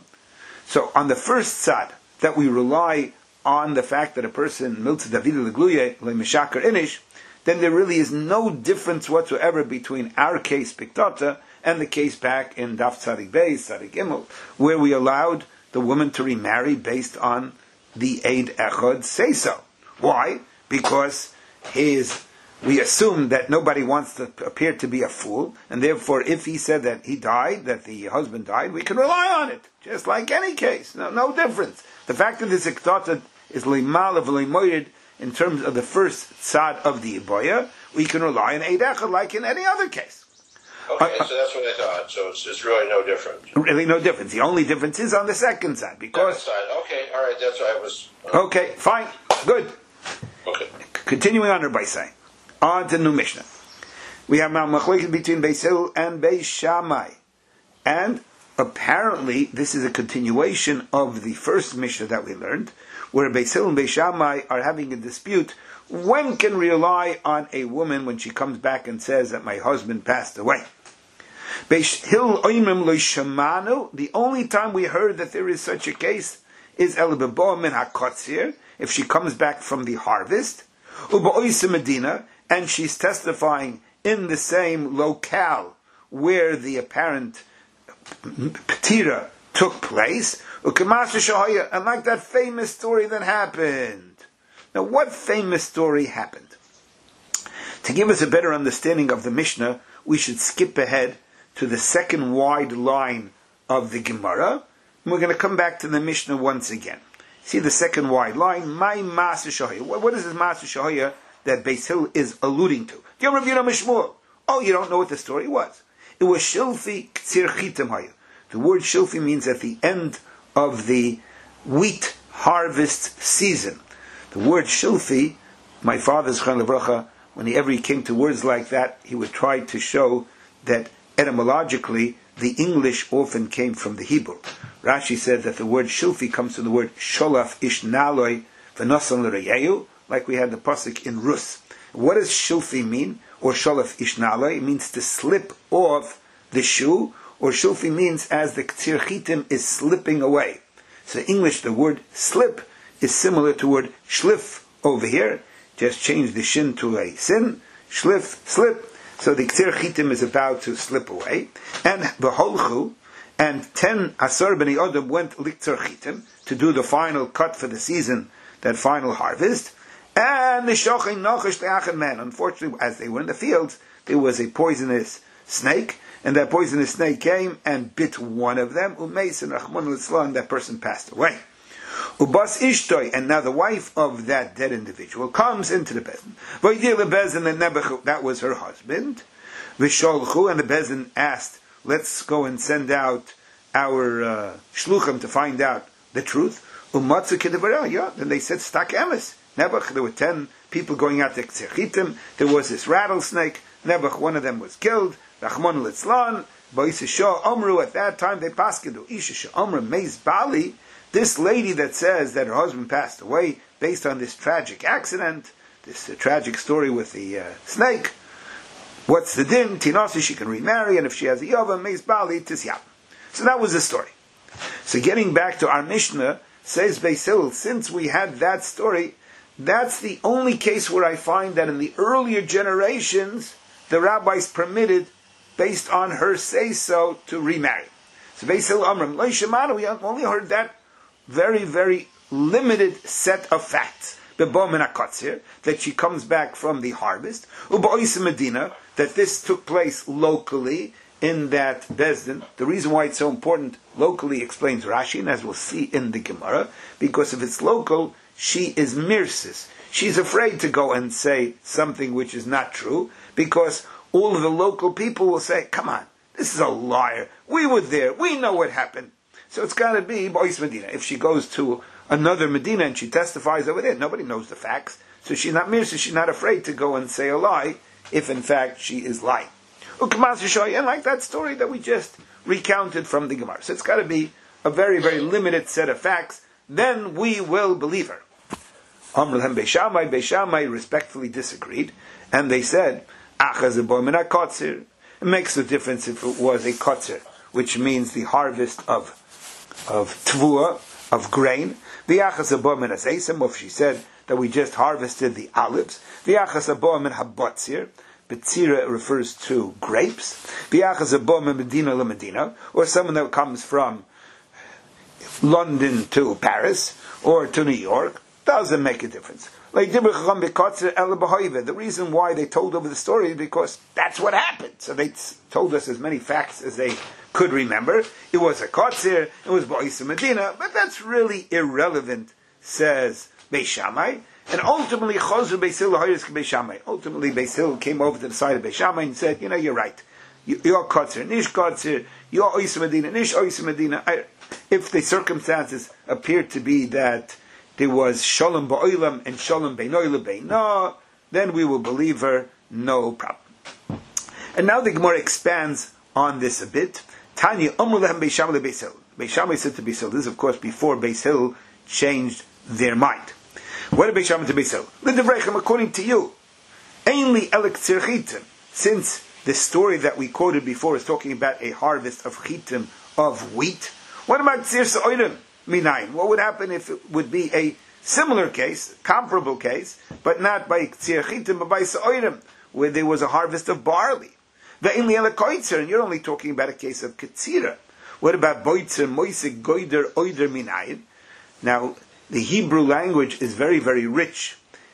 A: so on the first side, that we rely on the fact that a person miltz David legluye lemishaker inish, then there really is no difference whatsoever between our case Biktata and the case back in Daf Tzadik Beis, Tzadik Gimel, where we allowed the woman to remarry based on the Eid Echad say so. Why? Because his we assume that nobody wants to appear to be a fool, and therefore if he said that he died, that the husband died, we can rely on it, just like any case. No, no difference. The fact that this iktata is limal of limoyed in terms of the first tzad of the iboya, we can rely on Eid Echad like in any other case.
B: Okay, uh, so that's what I thought. So it's, it's really no different.
A: Really no difference. The only difference is on the second side, because...
B: Second side. Okay, all right, that's what I was...
A: Uh, okay, fine, good.
B: Okay.
A: Continuing on by saying, on to the new Mishnah. We have now machlokes between Beis Hillel and Beis Shammai. And apparently this is a continuation of the first Mishnah that we learned, where Beis Hillel and Beis Shammai are having a dispute. When can we rely on a woman when she comes back and says that my husband passed away? Beis Hillel oimrim lo shamanu. The only time we heard that there is such a case is el bebo min hakotzir, if she comes back from the harvest, uba oisa medina, and she's testifying in the same locale where the apparent petira took place, and like that famous story that happened. Now, what famous story happened? To give us a better understanding of the Mishnah, we should skip ahead to the second wide line of the Gemara, and we're going to come back to the Mishnah once again. See the second wide line, my Maaseh Shahoya. What is this Maaseh Shahoya that Beis Hillel is alluding to? Oh, you don't know what the story was. It was Shilfi Ktsir Chitim Haya. The word Shilfi means at the end of the wheat harvest season. The word Shilfi, my father's Chon Levracha, whenever he came to words like that, he would try to show that etymologically the English often came from the Hebrew. Rashi said that the word Shilfi comes from the word Sholaf Ish Naloi V'Nosan L'Reyehu, like we had the pasuk in Rus. What does Shilfi mean? Or Sholaf Ish Naloi? It means to slip off the shoe, or Shilfi means as the Ktsir Chitim is slipping away. So in English, the word slip is similar to the word shlif over here. Just change the shin to a sin. Shlif, slip. So the Ktsir Chitim is about to slip away. And V'holchu, and ten Asar B'nei Odom went Liktsir Chitim to do the final cut for the season, that final harvest. And the Shochin Nochash Le'achad Man. Unfortunately, as they were in the fields, there was a poisonous snake, and that poisonous snake came and bit one of them. Umeis and Rachmon Litzlan, and that person passed away. Ubas Ishtoi, and now the wife of that dead individual comes into the Bezin. V'yidir leBezin and Nebuch, that was her husband. V'sholchu, and the Bezin asked, let's go and send out our uh, shluchim to find out the truth. Umatzu Kedevarel, yeah. Then they said, Stak Emes. Nebuch, there were ten people going out to Ktsir Chitim. There was this rattlesnake. Nebuch, one of them was killed. Rachmon Litzlan, Ba'isha Omru, at that time they paskedu. Isha Omru Meiz Bali, this lady that says that her husband passed away based on this tragic accident, this uh, tragic story with the uh, snake. What's the din? Tinasi, she can remarry, and if she has a Yova, Meiz Bali, Tisyam. So that was the story. So getting back to our Mishnah, says Beis Hillel, since we had that story, that's the only case where I find that in the earlier generations, the rabbis permitted, based on her say-so, to remarry. So Beis Hillel Amram, Lo Shemanu, we only heard that very, very limited set of facts. That she comes back from the harvest. Uba Medina, that this took place locally in that Bezdin. The reason why it's so important locally explains Rashi, and as we'll see in the Gemara, because if it's local, she is mirsis. She's afraid to go and say something which is not true, because all of the local people will say, come on, this is a liar. We were there. We know what happened. So it's got to be Ba'is Medina. If she goes to another Medina and she testifies over there, nobody knows the facts. So she's not mirsis. She's not afraid to go and say a lie, if in fact she is lying. And like that story that we just recounted from the Gemara. So it's got to be a very, very limited set of facts. Then we will believe her. Amr Lehem Beis Shammai, Beis Shammai respectfully disagreed, and they said, Achaz abo min hakotzir. It makes no difference if it was a kotzir, which means the harvest of of tvua, of grain. The achaz abo min haseisem, if she said that we just harvested the olives. The achaz abo min habotzir. Betzira refers to grapes. The achaz abo min Medina le Medina, or someone that comes from London to Paris or to New York. Doesn't make a difference. The reason why they told over the story is because that's what happened. So they told us as many facts as they could remember. It was a kotzir, it was Ba'is Medina, but that's really irrelevant, says Beis Shammai. And ultimately, Chozr Beis Hillel Beis Shammai. Ultimately, Beis Hillel came over to the side of Beis Shammai and said, you know, you're right. You're kotzir, nish kotzir, you're Ba'is Medina, nish Ba'is Medina. If the circumstances appear to be that there was Shalom Ba'olam and Shalom Beinoy Lebeino, then we will believe her, no problem. And now the Gemara expands on this a bit. Tanya, Amr Lehem Beis Shammai Beis Hillel. Beis Shammai said to Beis Hillel, this is of course before Beis Hillel changed their mind. What did Beis Shammai to Beis Hillel? L'devrechem, according to you, ainly elek tzir chitim, since the story that we quoted before is talking about a harvest of chitim, of wheat. What about tzir sa'orim? Minayin. What would happen if it would be a similar case, comparable case, but not by tzir chitim, but by sa'orim, where there was a harvest of barley? Ve'inli ele koitzer, and you're only talking about a case of ketzira. What about boitzer, moisik, goider, oider, minayin? Now, the Hebrew language is very, very rich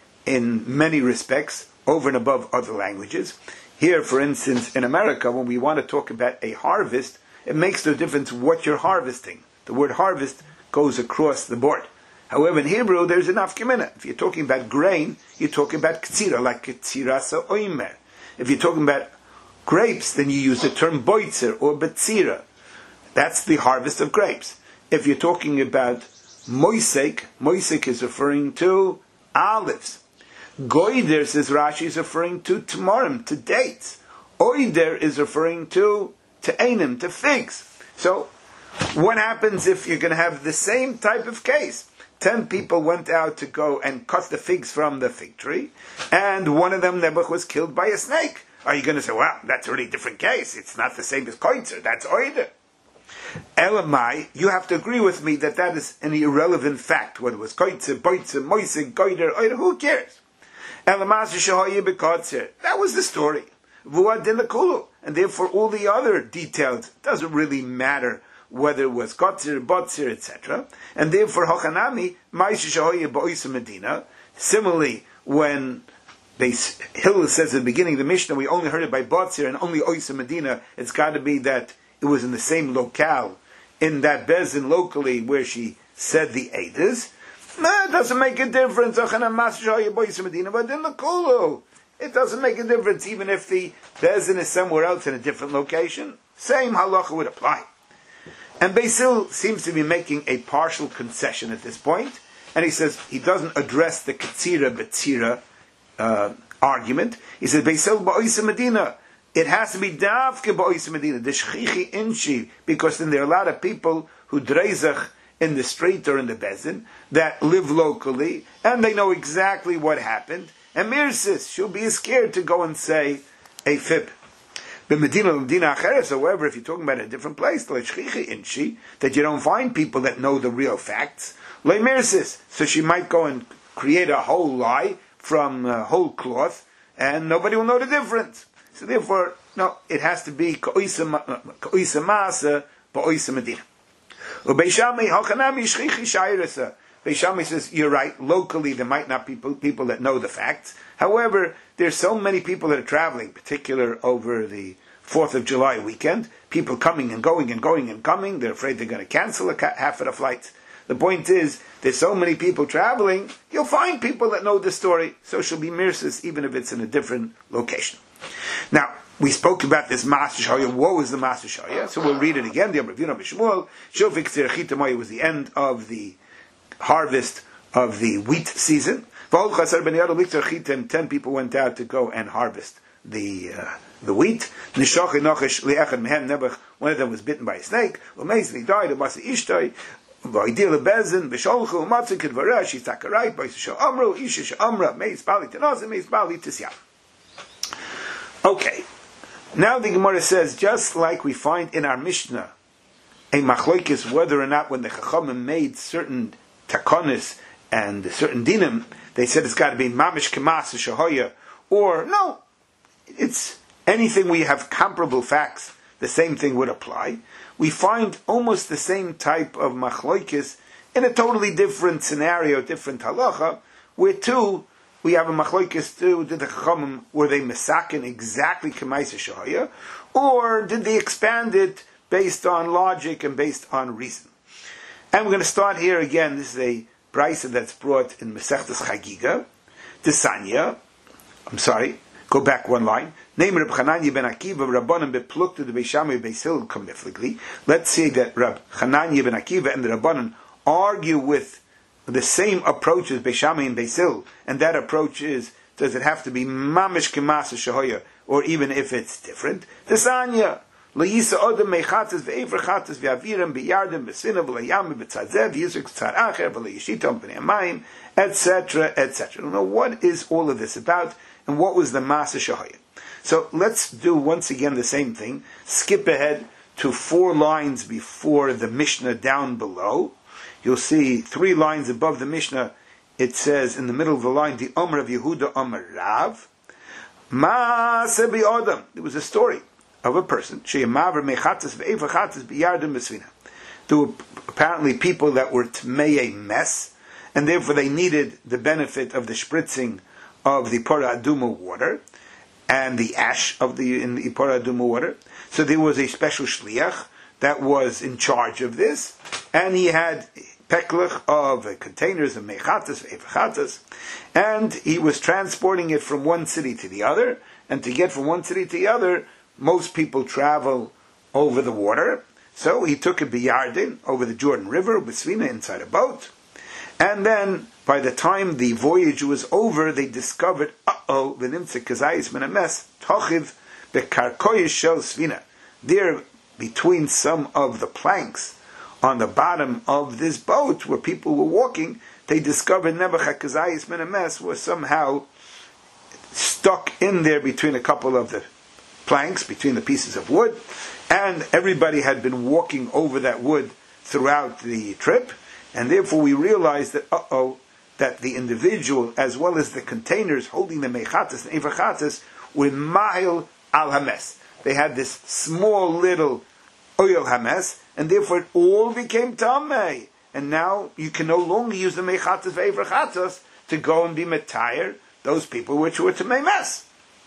A: in many respects, over and above other languages. Here, for instance, in America, when we want to talk about a harvest, it makes no difference what you're harvesting. The word harvest goes across the board. However, in Hebrew, there's an afkimina. If you're talking about grain, you're talking about ktsira, like ktsira sa'oimer. If you're talking about grapes, then you use the term boitzer or betzira. That's the harvest of grapes. If you're talking about moisek, moisek is referring to olives. Goider, says Rashi, is referring to tamarim, to dates. Oider is referring to to einim, to figs. So, what happens if you're going to have the same type of case? Ten people went out to go and cut the figs from the fig tree, and one of them, Nebuch, was killed by a snake. Are you going to say, well, that's a really different case. It's not the same as koitzer. That's oider. Elamai, you have to agree with me that that is an irrelevant fact. Whether it was koitzer, boitzer, moisek, goider, oider, who cares? Elamai shehoye bekotzer. That was the story. Vuad dilakulu. And therefore all the other details doesn't really matter whether it was kotzir, botzir, et cetera. And therefore hochanami, ma'isha shehoye ba'oisa medina. Similarly, when Beis Hillel says at the beginning of the Mishnah, we only heard it by botzir and only oisa medina, it's got to be that it was in the same locale, in that bezin locally where she said the edus. No, it doesn't make a difference. It doesn't make a difference even if the bezin is somewhere else in a different location. Same halacha would apply. And Beis Hillel seems to be making a partial concession at this point, and he says he doesn't address the katsira betzira uh, argument. He says Beis Hillel ba'oisa medina. It has to be davke ba'oisa medina, the shchichi inchi, because then there are a lot of people who dreizach in the street or in the bezin that live locally, and they know exactly what happened. And mirsis, she'll be scared to go and say a fib. But Medina Medina Acheres, however, if you're talking about a different place, like shchichi inchi, that you don't find people that know the real facts, like mirsis, so she might go and create a whole lie from uh, whole cloth, and nobody will know the difference. So therefore, no, it has to be ka'oisa ma'asa ba'oisa medina. Ubeishami hachanami shchichi shayrasa. Beishami says, you're right, locally there might not be people that know the facts. However, there's so many people that are traveling, particular over the fourth of July weekend, people coming and going and going and coming, they're afraid they're going to cancel a ca- half of the flights. The point is, there's so many people traveling, you'll find people that know the story, so she'll be mirsus even if it's in a different location. Now, we spoke about this Maaseh Shaya. What was the Maaseh Shaya? So we'll read it again. The Amravina B'Shmuel, Shofik Tzirachitamoy was the end of the harvest of the wheat season. Ten people went out to go and harvest the uh, the wheat. One of them was bitten by a snake. He died. Okay. Now the Gemara says, just like we find in our Mishnah, a machlokes whether or not when the Chachamim made certain takonis and certain dinim, they said it's got to be mamish kemas shahoya, or no, it's anything we have comparable facts, the same thing would apply. We find almost the same type of machlokes in a totally different scenario, different halacha, where too, we have a machlokes too, did the Chachamim, were they mesaken exactly kemaisa shahoya, or did they expand it based on logic and based on reason? And we're going to start here again. This is a brisa that's brought in Masechtas Chagiga, Desanya. I'm sorry, go back one line. Name Reb Chananya ben Akiva, Rabbanan beplukta the Beishamai Beisil kamifligli. Let's say that Reb Chananya ben Akiva and the Rabbanan argue with the same approach as Beishamai and Beisil, and that approach is, does it have to be mamish kemasa shahoya, or even if it's different? Desanya. Leisa odem mechatas ve'ever chatas ve'aviram be'yardim be'sina v'layam be'tzadzev v'yizuk tzar acher v'layishitom b'nei amayim, et cetera, et cetera. I don't know what is all of this about, and what was the Maaseh Shahaya. So let's do once again the same thing. Skip ahead to four lines before the Mishnah down below. You'll see three lines above the Mishnah. It says in the middle of the line, the Omer of Yehuda Omer Rav. Maaseh bi'odam. There was a story of a person. There were apparently people that were tmei mess, and therefore they needed the benefit of the spritzing of the Parah Aduma water and the ash of the in the Parah Aduma water. So there was a special shliach that was in charge of this, and he had peklach of containers of mechatas, ve'evachatas, and he was transporting it from one city to the other. And to get from one city to the other, most people travel over the water. So he took a biyardin over the Jordan River with Svina inside a boat. And then, by the time the voyage was over, they discovered, uh-oh, v'nimtze kazayis min hames, tochiv bekarkoyish shel Svina. There, between some of the planks on the bottom of this boat where people were walking, they discovered nebuchad kazayis min hames was somehow stuck in there between a couple of the planks, between the pieces of wood, and everybody had been walking over that wood throughout the trip, and therefore we realized that, uh-oh, that the individual, as well as the containers holding the mechatas and evachatas, were ma'il al hames. They had this small little oil hames, and therefore it all became tamei. And now you can no longer use the mechatas and evachatas to go and be metayr those people which were tamei mes.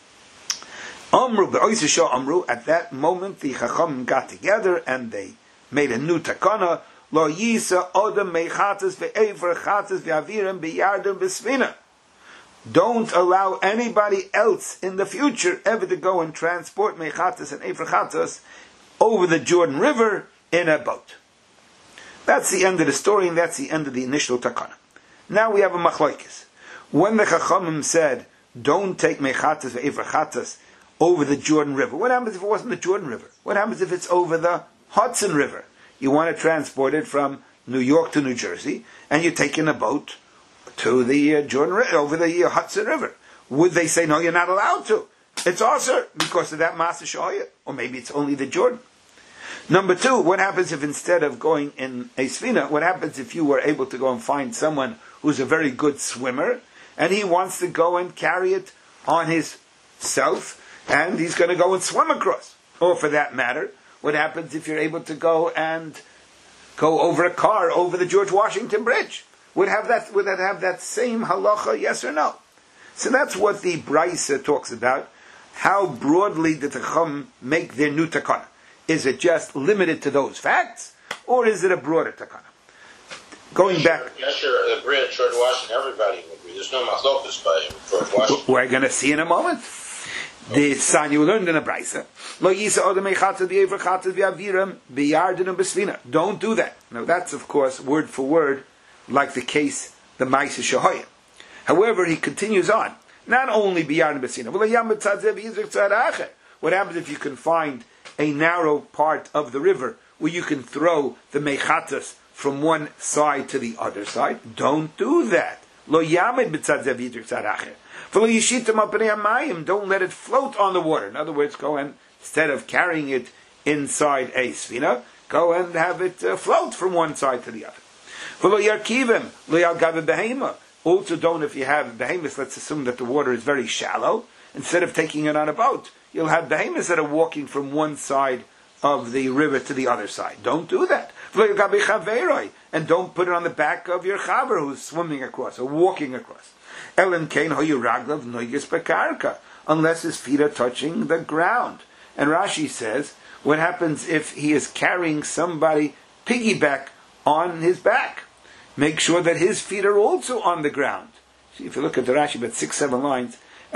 A: Amru, Amru, at that moment the Chacham got together and they made a new takana. Lo yisa odem mechatas ve'ever chatas ve'avirim biyardim b'svina. Don't allow anybody else in the future ever to go and transport mechatas and ever chatas over the Jordan River in a boat. That's the end of the story, and that's the end of the initial takana. Now we have a machlokes. When the Chachamim said, don't take mechatas ve'ever chatas over the Jordan River. What happens if it wasn't the Jordan River? What happens if it's over the Hudson River? You want to transport it from New York to New Jersey, and you're taking a boat to the uh, Jordan River, over the uh, Hudson River. Would they say, no, you're not allowed to? It's also because of that Maaseh Shahaya. Or maybe it's only the Jordan. Number two, what happens if instead of going in a Sfina, what happens if you were able to go and find someone who's a very good swimmer, and he wants to go and carry it on his self, and he's going to go and swim across. Or for that matter, what happens if you're able to go and go over a car over the George Washington Bridge? Would have that? Would that have that same halacha? Yes or no? So that's what the Brisa talks about. How broadly did the Chum make their new takana? Is it just limited to those facts, or is it a broader takana? Going
B: yes,
A: back,
B: yes, sure. The bridge, George Washington, everybody would agree. There's no machlokas by George Washington.
A: We're going to see in a moment. The son you learned in a brisa. Lo yisa odem echatzad v'ever chatzad v'aviram b'yarden b'svina. Don't do that. Now that's of course word for word, like the case the Ma'aseh Shehoyim. However, he continues on. Not only b'yarden b'svina. What happens if you can find a narrow part of the river where you can throw the mechatas from one side to the other side? Don't do that. Lo yamed b'tzad zev yizrik tzad acher. Don't let it float on the water. In other words, go and, instead of carrying it inside a svina, go and have it uh, float from one side to the other. Also don't, if you have behemoths, let's assume that the water is very shallow, instead of taking it on a boat, you'll have behemoths that are walking from one side of the river to the other side. Don't do that. And don't put it on the back of your chaver who's swimming across or walking across. Unless his feet are touching the ground. And Rashi says, what happens if he is carrying somebody piggyback on his back? Make sure that his feet are also on the ground. See, if you look at the Rashi, about six, seven lines,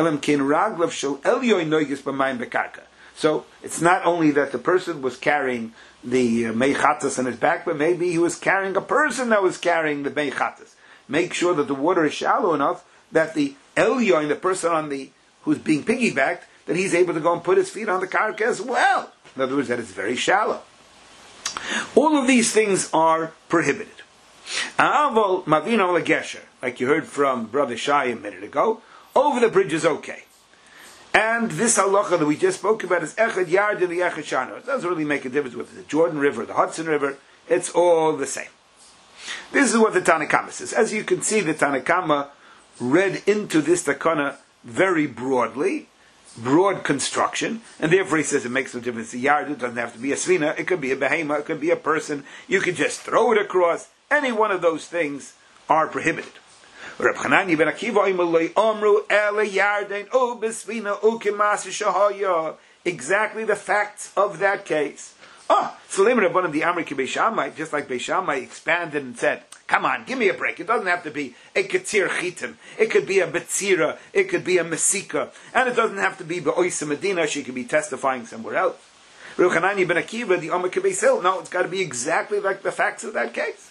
A: so it's not only that the person was carrying the uh, meichatas on his back, but maybe he was carrying a person that was carrying the meichatas. Make sure that the water is shallow enough that the elyoin, the person on the who's being piggybacked, that he's able to go and put his feet on the karka as well. In other words, that it's very shallow. All of these things are prohibited. Avol mavino legesher, like you heard from Brother Shai a minute ago, over the bridge is okay. And this halacha that we just spoke about is echad yard and the echad shana. It doesn't really make a difference with the Jordan River, the Hudson River. It's all the same. This is what the Tanna Kama says. As you can see, the Tanna Kama read into this takana very broadly, broad construction, and therefore he says it makes no difference. The yard, it doesn't have to be a svina, it could be a behema, it could be a person. You could just throw it across. Any one of those things are prohibited. Reb Chananya ben Akiva amru ele yarden u besvina u kemas shahaya. Exactly the facts of that case. Oh, so one of the Amri Beis Shammai, just like Beis Shammai expanded and said, come on, give me a break. It doesn't have to be a ketzir chitim. It could be a betzira. It could be a mesika. And it doesn't have to be be'oisa medina. She could be testifying somewhere else. Reb Chananya ben Akiva, the Amri Beis Hillel, no, it's got to be exactly like the facts of that case.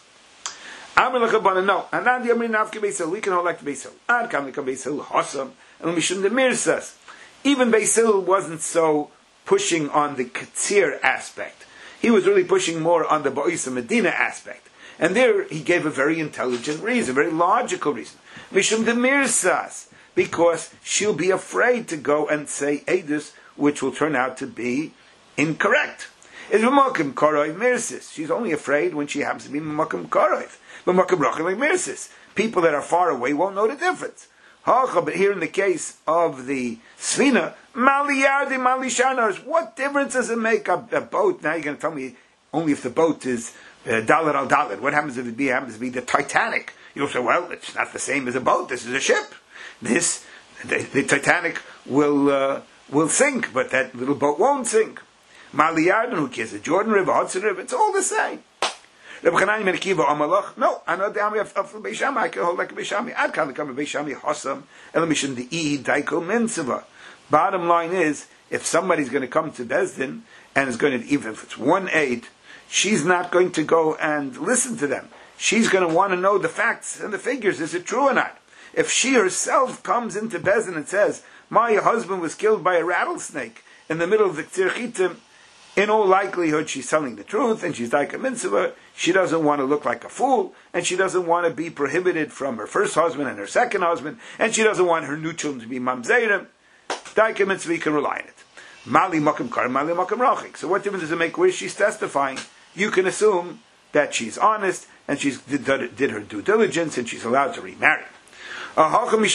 A: Amri Lechabana, no. And now the Amri Navke Beis Hillel, we can hold like the Beis Hillel. Ad kam the Beis Hillel Hossam, and Mishum the Mirsas. Even Beis Hillel wasn't so pushing on the ketzir aspect. He was really pushing more on the Ba'isa Medina aspect. And there he gave a very intelligent reason, a very logical reason. Mishum de Mirsas, because she'll be afraid to go and say Eidus, which will turn out to be incorrect. It's Mamakam Korov Mirsis. She's only afraid when she happens to be Mamakam Korov. Mamakam Rachel Mirsis. People that are far away won't know the difference. But here in the case of the Svina, Mali Yardi, Mali Shanars, what difference does it make a, a boat? Now you're going to tell me only if the boat is uh, Dalit al Dalit. What happens if it be, happens to be the Titanic? You'll say, well, it's not the same as a boat. This is a ship. This, the, the Titanic will uh, will sink, but that little boat won't sink. Mali Yardi, who cares? The Jordan River, Hudson River, it's all the same. Reb Chananya ben Akiva Amalach. No, I know the Ami of Beis Shammai. I can hold like a Beis Shammai. I'd come to come to Beis Shammai Hossam Elamishim the E Daiko Minsava. Bottom line is, if somebody's going to come to Bezdin and is going to, even if it's one aid, she's not going to go and listen to them. She's going to want to know the facts and the figures. Is it true or not? If she herself comes into Bezdin and says, my husband was killed by a rattlesnake in the middle of the Ktsir Chitim, in all likelihood, she's telling the truth, and she's like a mitzvah. She doesn't want to look like a fool, and she doesn't want to be prohibited from her first husband and her second husband, and she doesn't want her new children to be mamzerim. Daika mitzvah, you can rely on it. Mali makam kar, mali makam rachik. So what difference does it make where she's testifying? You can assume that she's honest, and she did, did her due diligence, and she's allowed to remarry. Says Reb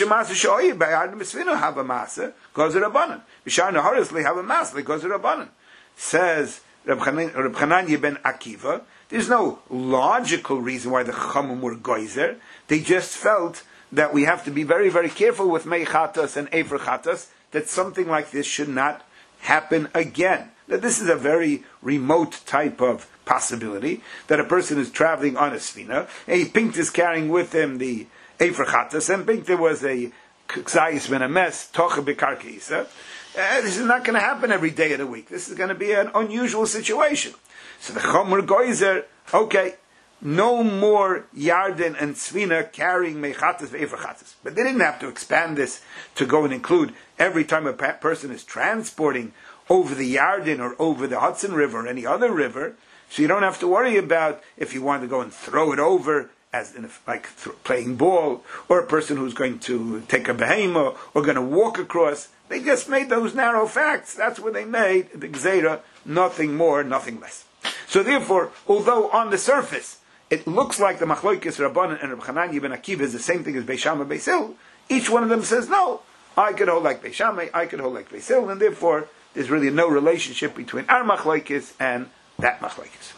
A: Chananya ben Akiva, there's no logical reason why the Chachamim were goizer. They just felt that we have to be very, very careful with Mei Chatas and Efer Chatas, that something like this should not happen again. That this is a very remote type of possibility, that a person is traveling on a Sfina, and he Pinkt is carrying with him the Efer Chatas, and Pinkt there was a K'zayis ben a mess, Tocha B'kar Keisa. Uh, this is not going to happen every day of the week. This is going to be an unusual situation. So the Chomer Goizer, okay, no more Yarden and Svina carrying Mechatas ve'Efer Chatas. But they didn't have to expand this to go and include every time a pa- person is transporting over the Yarden or over the Hudson River or any other river. So you don't have to worry about if you want to go and throw it over, as in a, like th- playing ball, or a person who's going to take a behemoth or going to walk across. They just made those narrow facts. That's what they made the Gzeira, nothing more, nothing less. So therefore, although on the surface it looks like the Machloikis Rabbanan and Reb Chananya ben Akiva is the same thing as Beis Shammai Beis Hillel, each one of them says, no, I could hold like Beis Shammai, I could hold like Beis Hillel, and therefore there's really no relationship between our Machloikis and that Machloikis.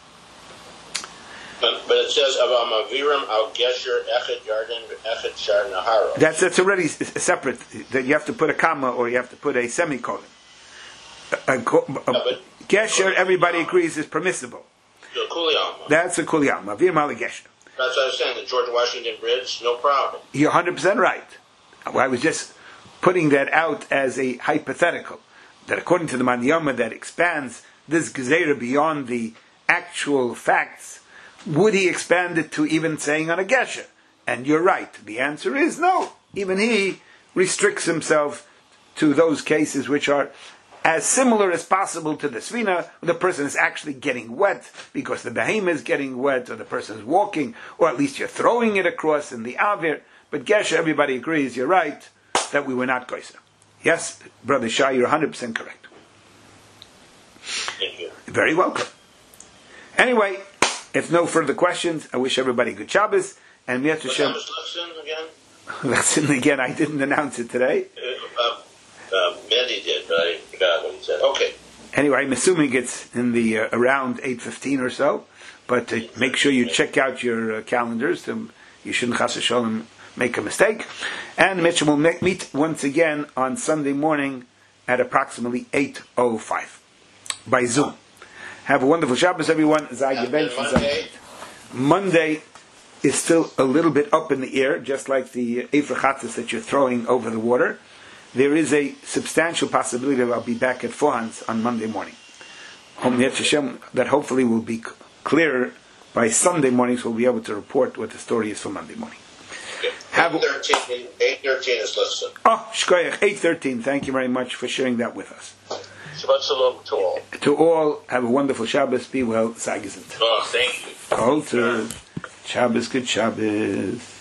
B: But, but it says about Maviram al Gesher Echad Yarden Echad Shar Nahara.
A: That's that's already separate. That you have to put a comma or you have to put a semicolon. A, a, a,
B: Yeah,
A: Gesher, everybody agrees, is permissible.
B: The Kuliyama.
A: That's a kuliyam. Maviram al Gesher.
B: That's what I was saying. The George Washington Bridge, no problem.
A: You're one hundred percent right. I was just putting that out as a hypothetical. That according to the Maniyama that expands this Gezeira beyond the actual facts, would he expand it to even saying on a Gesher? And you're right. The answer is no. Even he restricts himself to those cases which are as similar as possible to the Svina, the person is actually getting wet because the behemoth is getting wet, or the person is walking, or at least you're throwing it across in the Avir. But Gesher, everybody agrees, you're right, that we were not Goyser. Yes, Brother Shai, you're one hundred percent correct.
B: Thank you.
A: Very welcome. Anyway, if no further questions, I wish everybody good Shabbos, and Miat Hashem.
B: What time is lesson again?
A: Lesson again, I didn't announce it today.
B: Uh, uh, uh, Mandy did, but I forgot what he said. Okay.
A: Anyway, I'm assuming it's in the uh, around eight fifteen or so, but uh, make sure you check out your uh, calendars. To, you shouldn't chas v'sholem make a mistake. And Mitchell will meet once again on Sunday morning at approximately eight oh five by Zoom. Have a wonderful Shabbos, everyone.
B: Monday.
A: Monday is still a little bit up in the air, just like the Efer Chatas that you're throwing over the water. There is a substantial possibility that I'll be back at Fohan's on Monday morning. That hopefully will be clearer by Sunday morning, so we'll be able to report what the story is for Monday morning.
B: Have eight thirteen, eight thirteen is listed.
A: Oh, Shkoyach, eight thirteen. Thank you very much for sharing that with us.
B: Shabbat shalom to all.
A: To all, have a wonderful Shabbos. Be well. Sei gesund.
B: Oh, thank you.
A: Alter. Shabbos, good Shabbos.